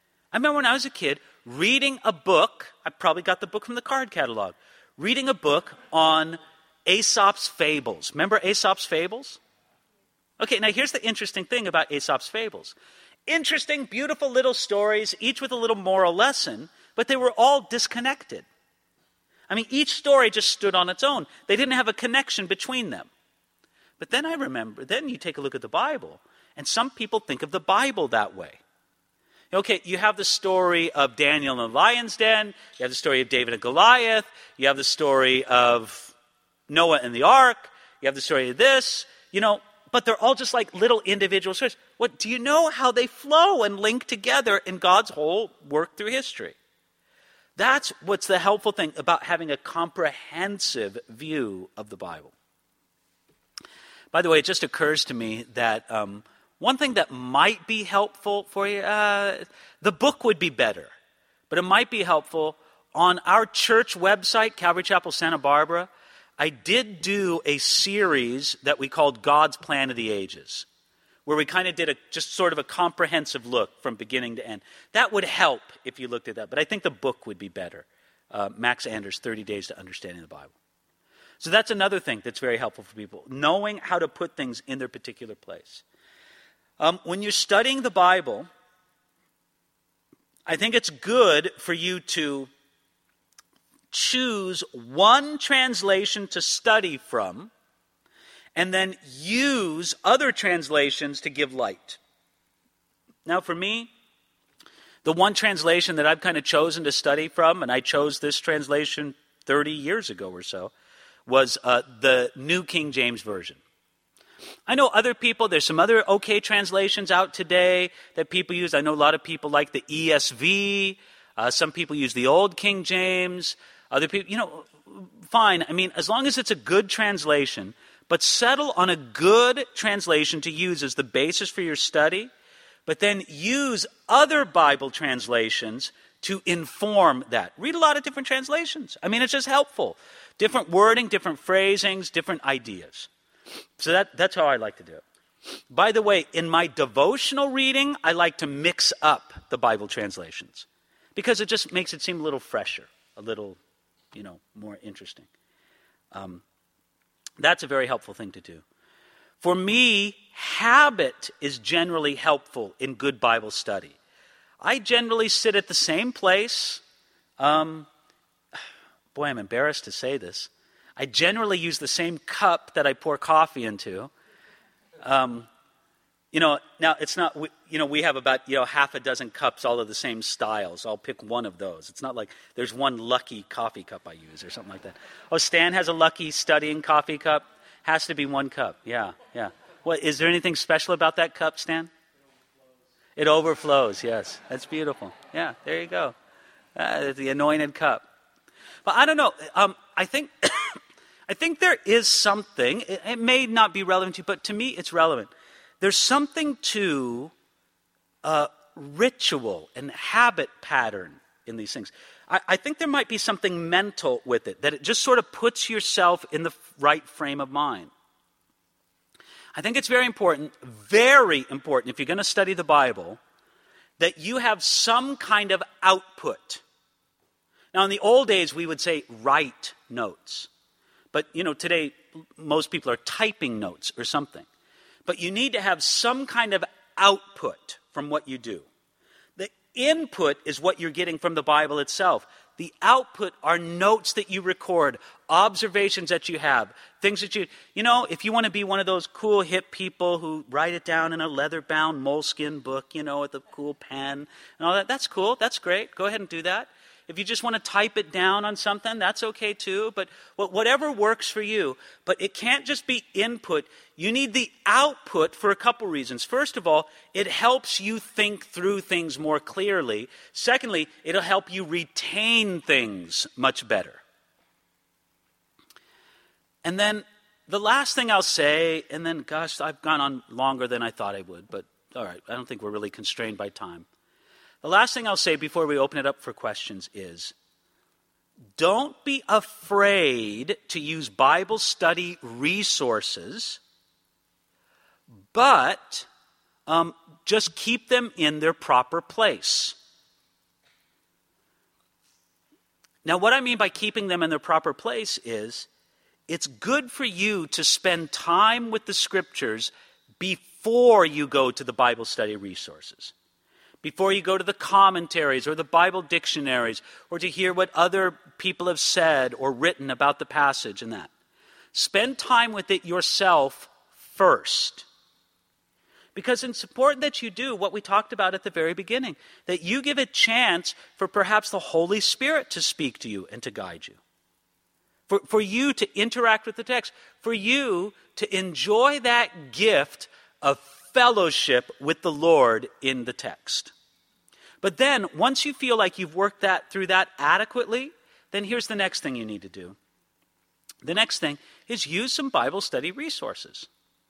Reading a book, I probably got the book from the card catalog, reading a book on Aesop's Fables. Remember Aesop's Fables? Okay, now here's the interesting thing about Aesop's Fables. Interesting, beautiful little stories, each with a little moral lesson, but they were all disconnected. I mean, each story just stood on its own. They didn't have a connection between them. But then then you take a look at the Bible, and some people think of the Bible that way. Okay, you have the story of Daniel in the lion's den. You have the story of David and Goliath. You have the story of Noah and the ark. You have the story of this. But they're all just like little individual stories. Do you know how they flow and link together in God's whole work through history? That's what's the helpful thing about having a comprehensive view of the Bible. By the way, it just occurs to me that one thing that might be helpful for you, the book would be better, but it might be helpful. On our church website, Calvary Chapel Santa Barbara, I did do a series that we called God's Plan of the Ages, where we kind of did just sort of a comprehensive look from beginning to end. That would help if you looked at that, but I think the book would be better. Max Anders, 30 Days to Understanding the Bible. So that's another thing that's very helpful for people, knowing how to put things in their particular place. When you're studying the Bible, I think it's good for you to choose one translation to study from and then use other translations to give light. Now, for me, the one translation that I've kind of chosen to study from, and I chose this translation 30 years ago or so, was the New King James Version. I know other people, there's some other okay translations out today that people use. I know a lot of people like the ESV. Some people use the Old King James. Other people, fine. I mean, as long as it's a good translation, but settle on a good translation to use as the basis for your study, but then use other Bible translations to inform that. Read a lot of different translations. I mean, it's just helpful. Different wording, different phrasings, different ideas. So that's how I like to do it. By the way, in my devotional reading, I like to mix up the Bible translations because it just makes it seem a little fresher, a little, more interesting. That's a very helpful thing to do. For me, habit is generally helpful in good Bible study. I generally sit at the same place. Boy, I'm embarrassed to say this. I generally use the same cup that I pour coffee into. Now it's not, we have about, half a dozen cups, all of the same styles. I'll pick one of those. It's not like there's one lucky coffee cup I use or something like that. Oh, Stan has a lucky studying coffee cup. Has to be one cup. Yeah. What, is there anything special about that cup, Stan? It overflows, yes. That's beautiful. Yeah, there you go. The anointed cup. But I don't know. I think I think there is something. It may not be relevant to you, but to me it's relevant. There's something to ritual and habit pattern in these things. I think there might be something mental with it, that it just sort of puts yourself in the right frame of mind. I think it's very important if you're going to study the Bible, that you have some kind of output. Now, in the old days, we would say write notes. But, today, most people are typing notes or something. But you need to have some kind of output from what you do. The input is what you're getting from the Bible itself. The output are notes that you record, observations that you have, things that if you want to be one of those cool hip people who write it down in a leather-bound moleskin book, with a cool pen and all that, that's cool, that's great, go ahead and do that. If you just want to type it down on something, that's okay too. But whatever works for you. But it can't just be input. You need the output for a couple reasons. First of all, it helps you think through things more clearly. Secondly, it'll help you retain things much better. And then the last thing I'll say, and then, gosh, I've gone on longer than I thought I would. But all right, I don't think we're really constrained by time. The last thing I'll say before we open it up for questions is, don't be afraid to use Bible study resources, but just keep them in their proper place. Now, what I mean by keeping them in their proper place is, it's good for you to spend time with the Scriptures before you go to the Bible study resources. Before you go to the commentaries or the Bible dictionaries or to hear what other people have said or written about the passage and that. Spend time with it yourself first. Because it's important that you do what we talked about at the very beginning, that you give a chance for perhaps the Holy Spirit to speak to you and to guide you. For you to interact with the text, for you to enjoy that gift of fellowship with the Lord in the text. But then, once you feel like you've worked through that adequately, then here's the next thing you need to do. The next thing is use some Bible study resources.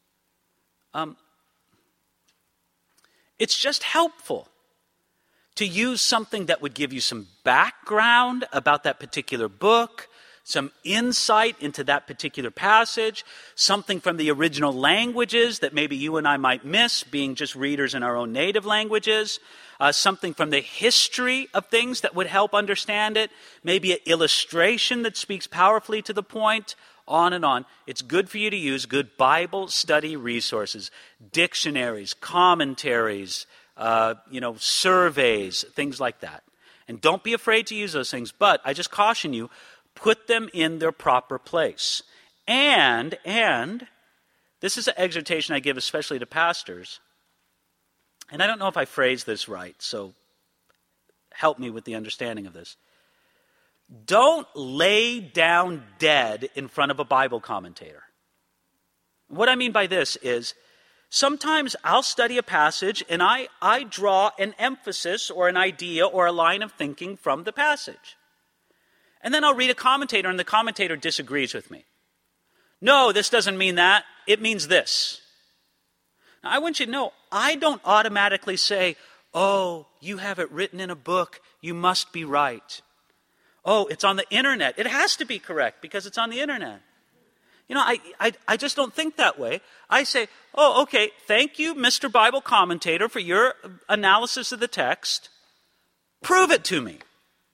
It's just helpful to use something that would give you some background about that particular book, some insight into that particular passage, something from the original languages that maybe you and I might miss, being just readers in our own native languages, something from the history of things that would help understand it, maybe an illustration that speaks powerfully to the point, on and on. It's good for you to use good Bible study resources, dictionaries, commentaries, surveys, things like that. And don't be afraid to use those things, but I just caution you, put them in their proper place. And this is an exhortation I give especially to pastors. And I don't know if I phrased this right, so help me with the understanding of this. Don't lay down dead in front of a Bible commentator. What I mean by this is, sometimes I'll study a passage and I draw an emphasis or an idea or a line of thinking from the passage. And then I'll read a commentator and the commentator disagrees with me. No, this doesn't mean that. It means this. Now, I want you to know, I don't automatically say, oh, you have it written in a book, you must be right. Oh, it's on the internet. It has to be correct because it's on the internet. You know, I just don't think that way. I say, oh, okay, thank you, Mr. Bible commentator, for your analysis of the text. Prove it to me.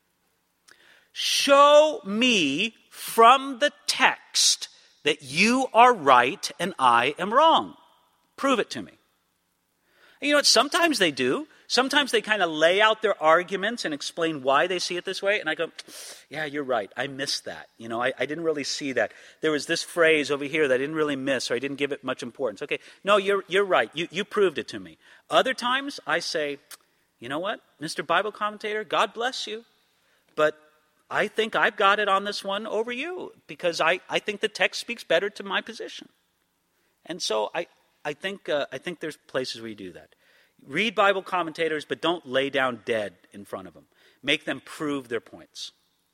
Show me from the text that you are right and I am wrong. Prove it to me. And you know what? Sometimes they do. Sometimes they kind of lay out their arguments and explain why they see it this way. And I go, yeah, you're right. I missed that. You know, I didn't really see that. There was this phrase over here that I didn't really miss, or I didn't give it much importance. Okay, no, you're right. You proved it to me. Other times I say, you know what, Mr. Bible commentator, God bless you. But I think I've got it on this one over you because I think the text speaks better to my position. And so I think there's places where you do that. Read Bible commentators, but don't lay down dead in front of them. Make them prove their points.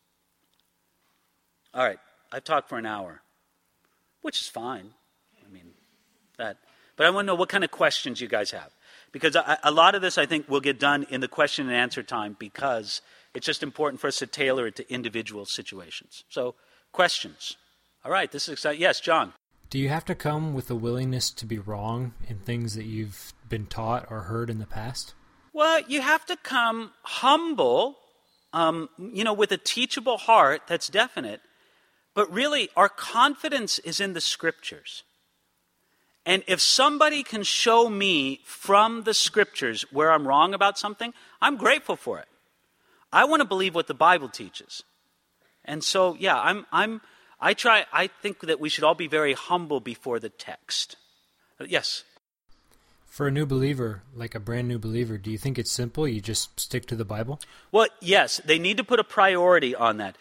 All right, I've talked for an hour, which is fine. I mean, that. But I want to know what kind of questions you guys have. Because a lot of this, I think, will get done in the question and answer time because it's just important for us to tailor it to individual situations. So, questions. All right, this is exciting. Yes, John. Do you have to come with a willingness to be wrong in things that you've been taught or heard in the past? Well, you have to come humble, with a teachable heart that's definite. But really, our confidence is in the Scriptures. And if somebody can show me from the Scriptures where I'm wrong about something, I'm grateful for it. I want to believe what the Bible teaches. And so, yeah, I think that we should all be very humble before the text. Yes? For a new believer, like a brand new believer, do you think it's simple? You just stick to the Bible? Well, yes, they need to put a priority on that.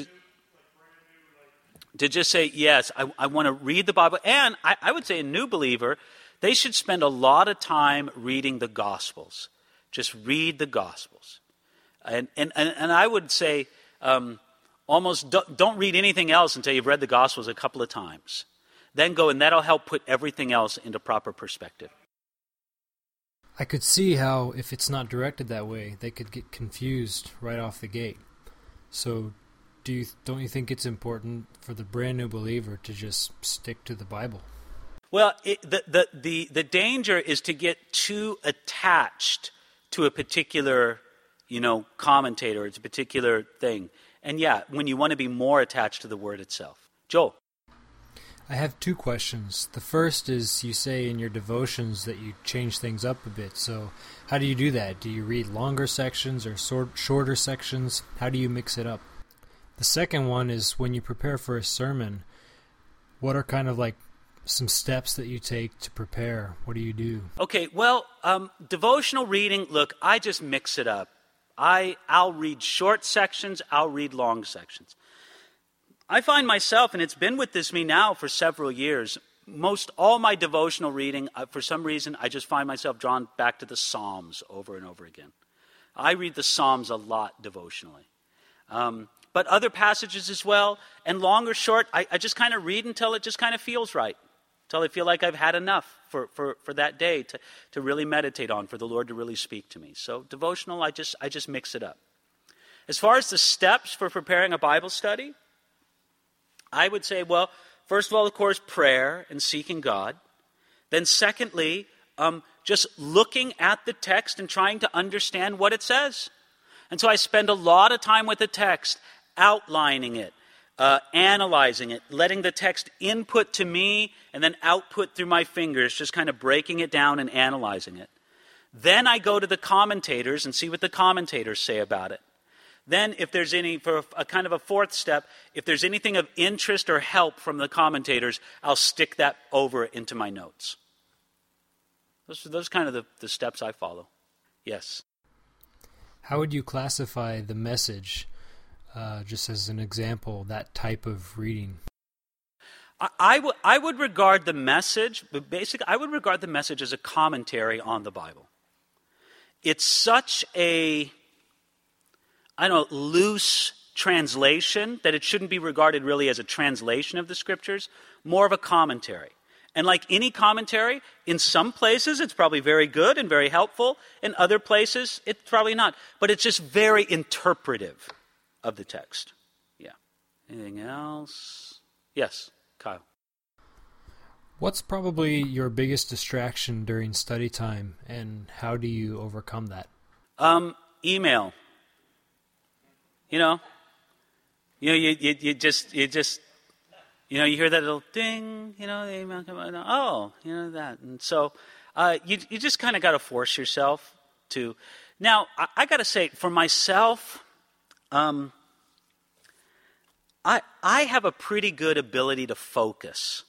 To just say, yes, I want to read the Bible. And I would say a new believer, they should spend a lot of time reading the Gospels. Just read the Gospels. And I would say almost don't read anything else until you've read the Gospels a couple of times. Then go, and that'll help put everything else into proper perspective. I could see how, if it's not directed that way, they could get confused right off the gate. So don't you think it's important for the brand new believer to just stick to the Bible? Well, the danger is to get too attached to a particular, commentator. It's a particular thing. And yeah, when you want to be more attached to the Word itself. Joel. I have two questions. The first is, you say in your devotions that you change things up a bit. So how do you do that? Do you read longer sections or shorter sections? How do you mix it up? The second one is, when you prepare for a sermon, what are kind of like some steps that you take to prepare? What do you do? Okay, well, devotional reading, look, I just mix it up. I'll read short sections, I'll read long sections. I find myself, and it's been with me now for several years, most all my devotional reading, for some reason, I just find myself drawn back to the Psalms over and over again. I read the Psalms a lot devotionally. But other passages as well, and long or short, I just kind of read until it just kind of feels right, until I feel like I've had enough for that day to really meditate on, for the Lord to really speak to me. So devotional, I just mix it up. As far as the steps for preparing a Bible study, I would say, well, first of all, of course, prayer and seeking God. Then secondly, just looking at the text and trying to understand what it says. And so I spend a lot of time with the text, outlining it, analyzing it, letting the text input to me and then output through my fingers, just kind of breaking it down and analyzing it. Then I go to the commentators and see what the commentators say about it. Then if there's for a kind of a fourth step, if there's anything of interest or help from the commentators, I'll stick that over into my notes. Those are kind of the steps I follow. Yes. How would you classify the Message, just as an example, that type of reading? I would regard the Message, but basically I would regard the Message as a commentary on the Bible. It's such a, loose translation that it shouldn't be regarded really as a translation of the Scriptures, more of a commentary. And like any commentary, in some places it's probably very good and very helpful. In other places, it's probably not. But it's just very interpretive of the text. Yeah. Anything else? Yes, Kyle. What's probably your biggest distraction during study time, and how do you overcome that? Email. You just you hear that little ding, the email come out, that. And so you just kind of got to force yourself to. Now, I got to say, for myself, I have a pretty good ability to focus.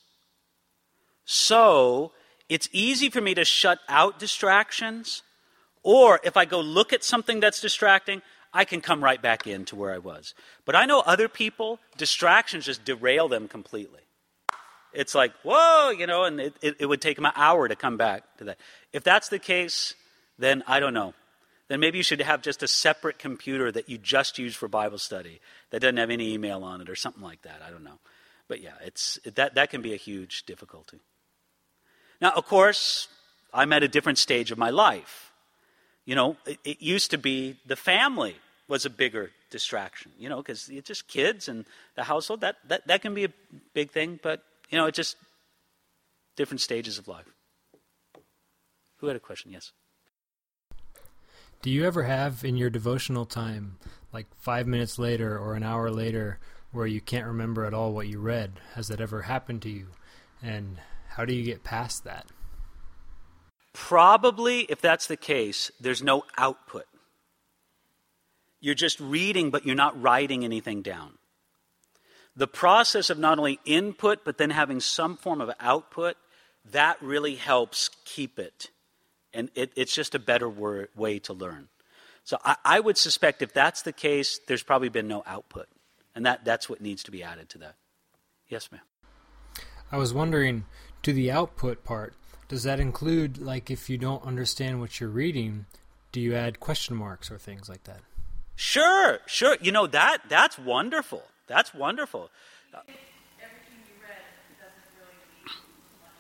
So it's easy for me to shut out distractions, or if I go look at something that's distracting, I can come right back into where I was. But I know other people, distractions just derail them completely. It's like, whoa, and it would take them an hour to come back to that. If that's the case, then I don't know. Then maybe you should have just a separate computer that you just use for Bible study that doesn't have any email on it or something like that. I don't know. But yeah, that can be a huge difficulty. Now, of course, I'm at a different stage of my life. It used to be the family was a bigger distraction, because it's just kids and the household. That can be a big thing, but, it's just different stages of life. Who had a question? Yes. Do you ever have in your devotional time, like 5 minutes later or an hour later, where you can't remember at all what you read? Has that ever happened to you? And how do you get past that? Probably, if that's the case, there's no output. You're just reading, but you're not writing anything down. The process of not only input, but then having some form of output, that really helps keep it. And it's just a better way to learn. So I would suspect if that's the case, there's probably been no output. And that's what needs to be added to that. Yes, ma'am. I was wondering, to the output part, does that include, like, if you don't understand what you're reading, do you add question marks or things like that? Sure. That's wonderful. That's wonderful. Everything you read doesn't really need much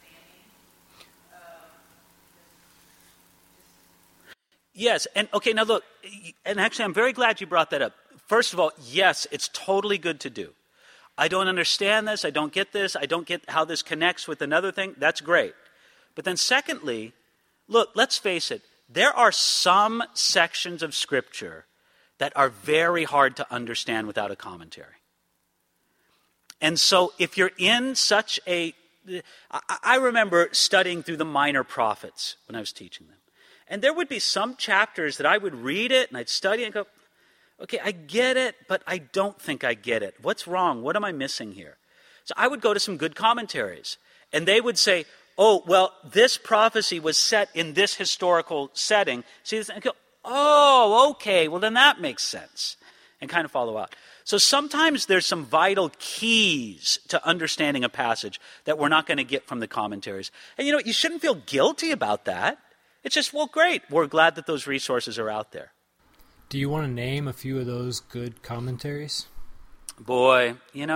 understanding. Yes, and okay, now look, and actually I'm very glad you brought that up. First of all, yes, it's totally good to do. I don't understand this, I don't get this, I don't get how this connects with another thing. That's great. But then secondly, look, let's face it, there are some sections of Scripture that are very hard to understand without a commentary. And so if you're in such a... I remember studying through the minor prophets when I was teaching them. And there would be some chapters that I would read it and I'd study and go, okay, I get it, but I don't think I get it. What's wrong? What am I missing here? So I would go to some good commentaries. And they would say, oh, well, this prophecy was set in this historical setting. See this? And I go, oh, okay, well then that makes sense. And kind of follow out. So sometimes there's some vital keys to understanding a passage that we're not going to get from the commentaries. And you shouldn't feel guilty about that. It's just, well, great. We're glad that those resources are out there. Do you want to name a few of those good commentaries? Boy,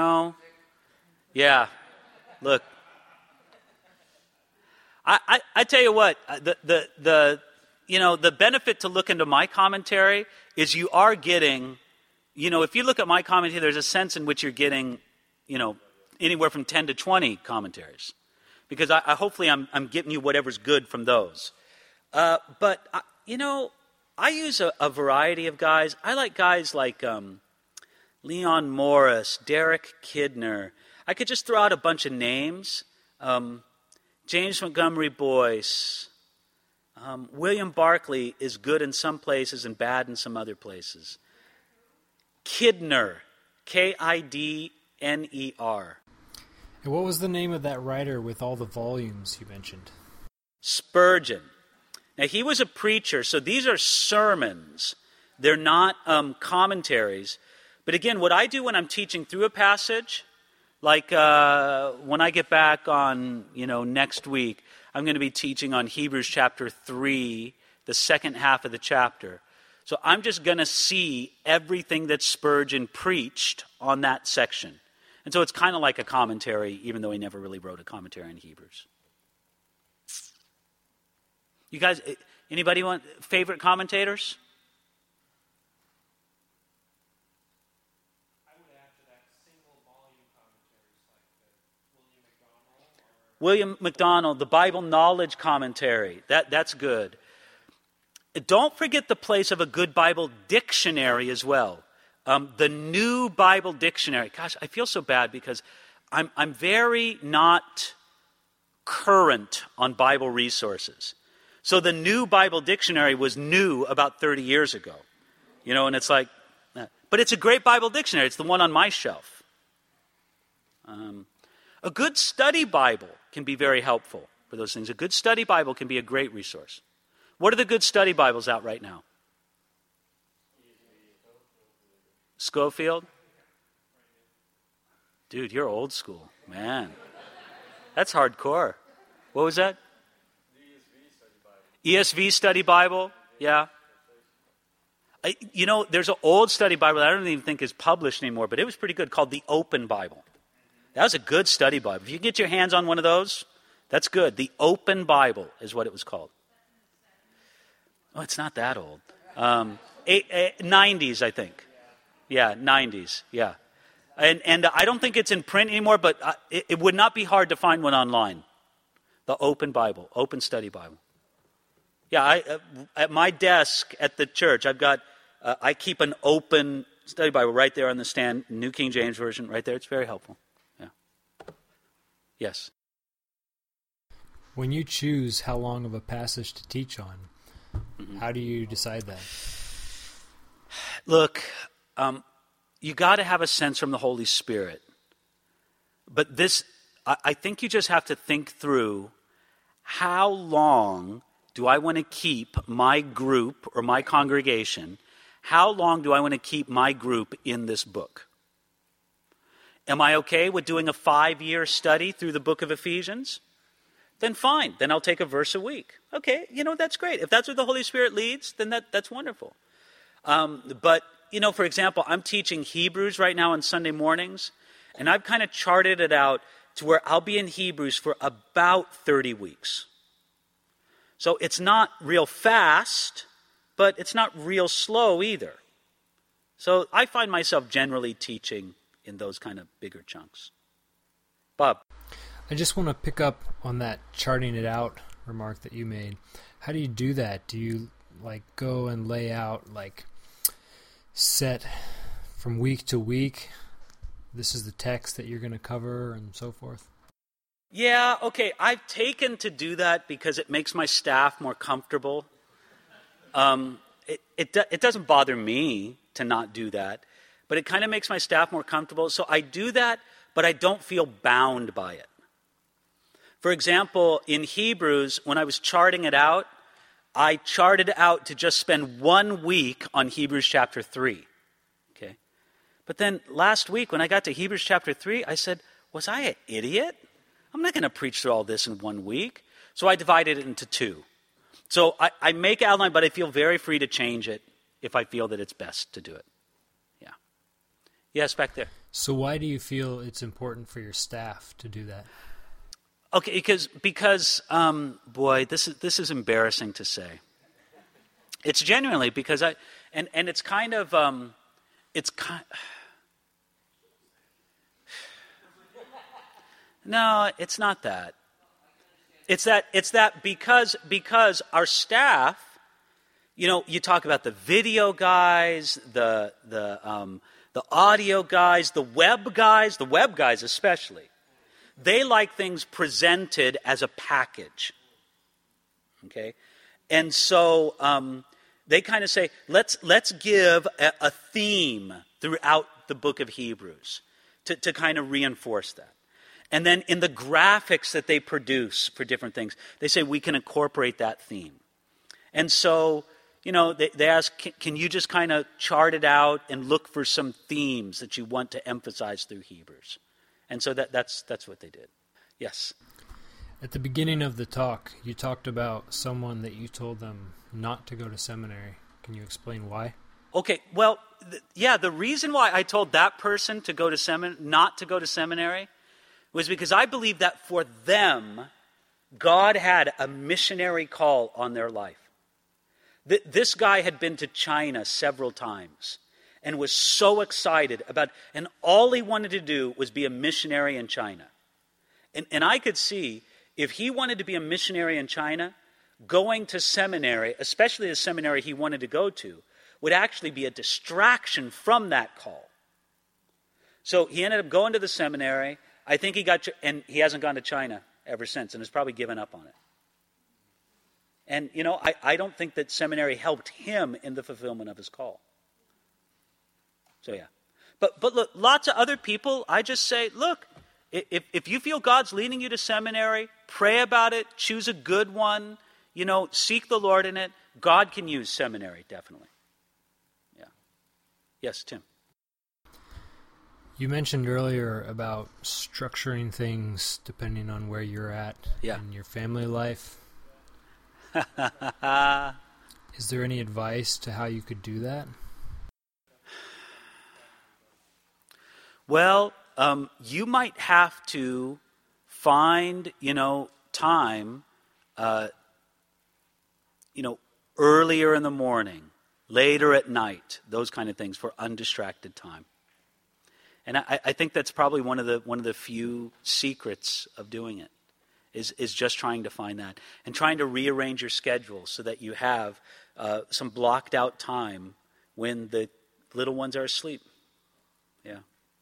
yeah. Look, I tell you what, the benefit to look into my commentary is you are getting, if you look at my commentary, there's a sense in which you're getting, anywhere from 10 to 20 commentaries, because I hopefully I'm getting you whatever's good from those. But I use a variety of guys. I like guys like Leon Morris, Derek Kidner. I could just throw out a bunch of names. James Montgomery Boyce. William Barclay is good in some places and bad in some other places. Kidner, Kidner. And what was the name of that writer with all the volumes you mentioned? Spurgeon. Now, he was a preacher, so these are sermons. They're not commentaries. But again, what I do when I'm teaching through a passage, like when I get back on, next week, I'm going to be teaching on Hebrews chapter 3, the second half of the chapter. So I'm just going to see everything that Spurgeon preached on that section. And so it's kind of like a commentary, even though he never really wrote a commentary on Hebrews. You guys, anybody want favorite commentators? I would add to that single volume commentaries like William MacDonald, the Bible Knowledge Commentary. That's good. Don't forget the place of a good Bible dictionary as well. The New Bible Dictionary. Gosh, I feel so bad because I'm very not current on Bible resources. So the New Bible Dictionary was new about 30 years ago. And it's like, but it's a great Bible dictionary. It's the one on my shelf. A good study Bible can be very helpful for those things. A good study Bible can be a great resource. What are the good study Bibles out right now? Schofield? Dude, you're old school. Man. That's hardcore. What was that? ESV Study Bible? Yeah. There's an old study Bible that I don't even think is published anymore, but it was pretty good, called the Open Bible. That was a good study Bible. If you get your hands on one of those, that's good. The Open Bible is what it was called. Oh, it's not that old. 90s, I think. Yeah, 90s, yeah. And I don't think it's in print anymore, but it would not be hard to find one online. The Open Bible, Open Study Bible. Yeah, at my desk at the church, I keep an open study Bible right there on the stand, New King James Version, right there. It's very helpful. Yeah. Yes. When you choose how long of a passage to teach on, how do you decide that? Look, you got to have a sense from the Holy Spirit. But I think you just have to think through, how long do I want to keep my group or my congregation? How long do I want to keep my group in this book? Am I okay with doing a 5-year study through the book of Ephesians? Then fine. Then I'll take a verse a week. Okay, that's great. If that's what the Holy Spirit leads, then that's wonderful. But, for example, I'm teaching Hebrews right now on Sunday mornings, and I've kind of charted it out to where I'll be in Hebrews for about 30 weeks. So it's not real fast, but it's not real slow either. So I find myself generally teaching in those kind of bigger chunks. Bob? I just want to pick up on that charting it out remark that you made. How do you do that? Do you go and lay out set from week to week? This is the text that you're going to cover and so forth? Yeah, okay. I've taken to do that because it makes my staff more comfortable. It doesn't bother me to not do that, but it kind of makes my staff more comfortable. So I do that, but I don't feel bound by it. For example, in Hebrews, when I was charting it out, I charted out to just spend 1 week on Hebrews chapter 3. Okay? But then last week, when I got to Hebrews chapter 3, I said, was I an idiot? I'm not going to preach through all this in 1 week. So I divided it into 2. So I make outline, but I feel very free to change it if I feel that it's best to do it. Yeah. Yes, back there. So why do you feel it's important for your staff to do that? Okay, because boy, this is embarrassing to say. It's genuinely because and it's kind of no, it's not that. It's that because our staff, you talk about the video guys, the audio guys, the web guys especially. They like things presented as a package. Okay? And so they kind of say, let's give a theme throughout the book of Hebrews to kind of reinforce that. And then in the graphics that they produce for different things, they say we can incorporate that theme. And so, they ask, can you just kind of chart it out and look for some themes that you want to emphasize through Hebrews? And so that's what they did. Yes? At the beginning of the talk, you talked about someone that you told them not to go to seminary. Can you explain why? Okay, well, the reason why I told that person to go to not to go to seminary was because I believe that for them, God had a missionary call on their life. This guy had been to China several times and was so excited and all he wanted to do was be a missionary in China. And I could see, if he wanted to be a missionary in China, going to seminary, especially the seminary he wanted to go to, would actually be a distraction from that call. So he ended up going to the seminary. I think and he hasn't gone to China ever since and has probably given up on it. And, I don't think that seminary helped him in the fulfillment of his call. So, yeah. But look, lots of other people, I just say, look, if you feel God's leading you to seminary, pray about it, choose a good one, seek the Lord in it. God can use seminary, definitely. Yeah. Yes, Tim. You mentioned earlier about structuring things depending on where you're at in your family life. Is there any advice to how you could do that? Well, you might have to find, time, earlier in the morning, later at night, those kind of things for undistracted time. And I think that's probably one of the few secrets of doing it, is just trying to find that and trying to rearrange your schedule so that you have some blocked out time when the little ones are asleep. Yeah.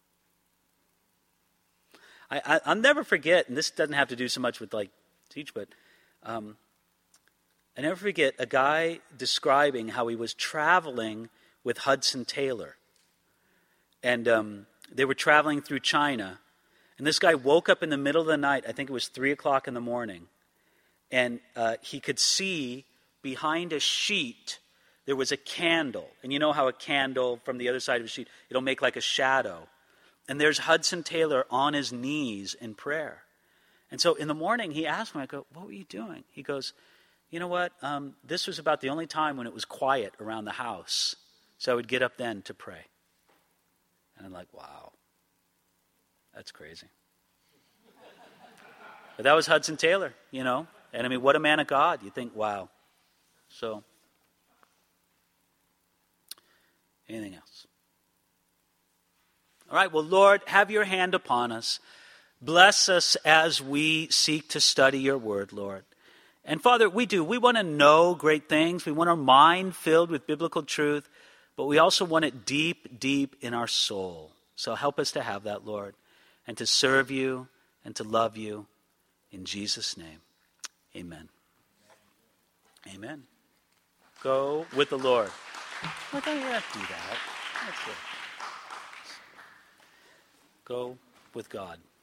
I'll never forget, and this doesn't have to do so much with teach, but I never forget a guy describing how he was traveling with Hudson Taylor. And they were traveling through China. And this guy woke up in the middle of the night, I think it was 3 o'clock in the morning, and he could see behind a sheet there was a candle. And you know how a candle from the other side of a sheet, it'll make like a shadow. And there's Hudson Taylor on his knees in prayer. And so in the morning he asked me, I go, what were you doing? He goes, you know what, this was about the only time when it was quiet around the house. So I would get up then to pray. And I'm like, wow. That's crazy. But that was Hudson Taylor, And I mean, what a man of God. You think, wow. So, anything else? All right, well, Lord, have your hand upon us. Bless us as we seek to study your word, Lord. And Father, we want to know great things. We want our mind filled with biblical truth, but we also want it deep, deep in our soul. So help us to have that, Lord, and to serve you and to love you. In Jesus' name, amen. Amen. Go with the Lord. Well, don't you have to do that. That's it. Go with God.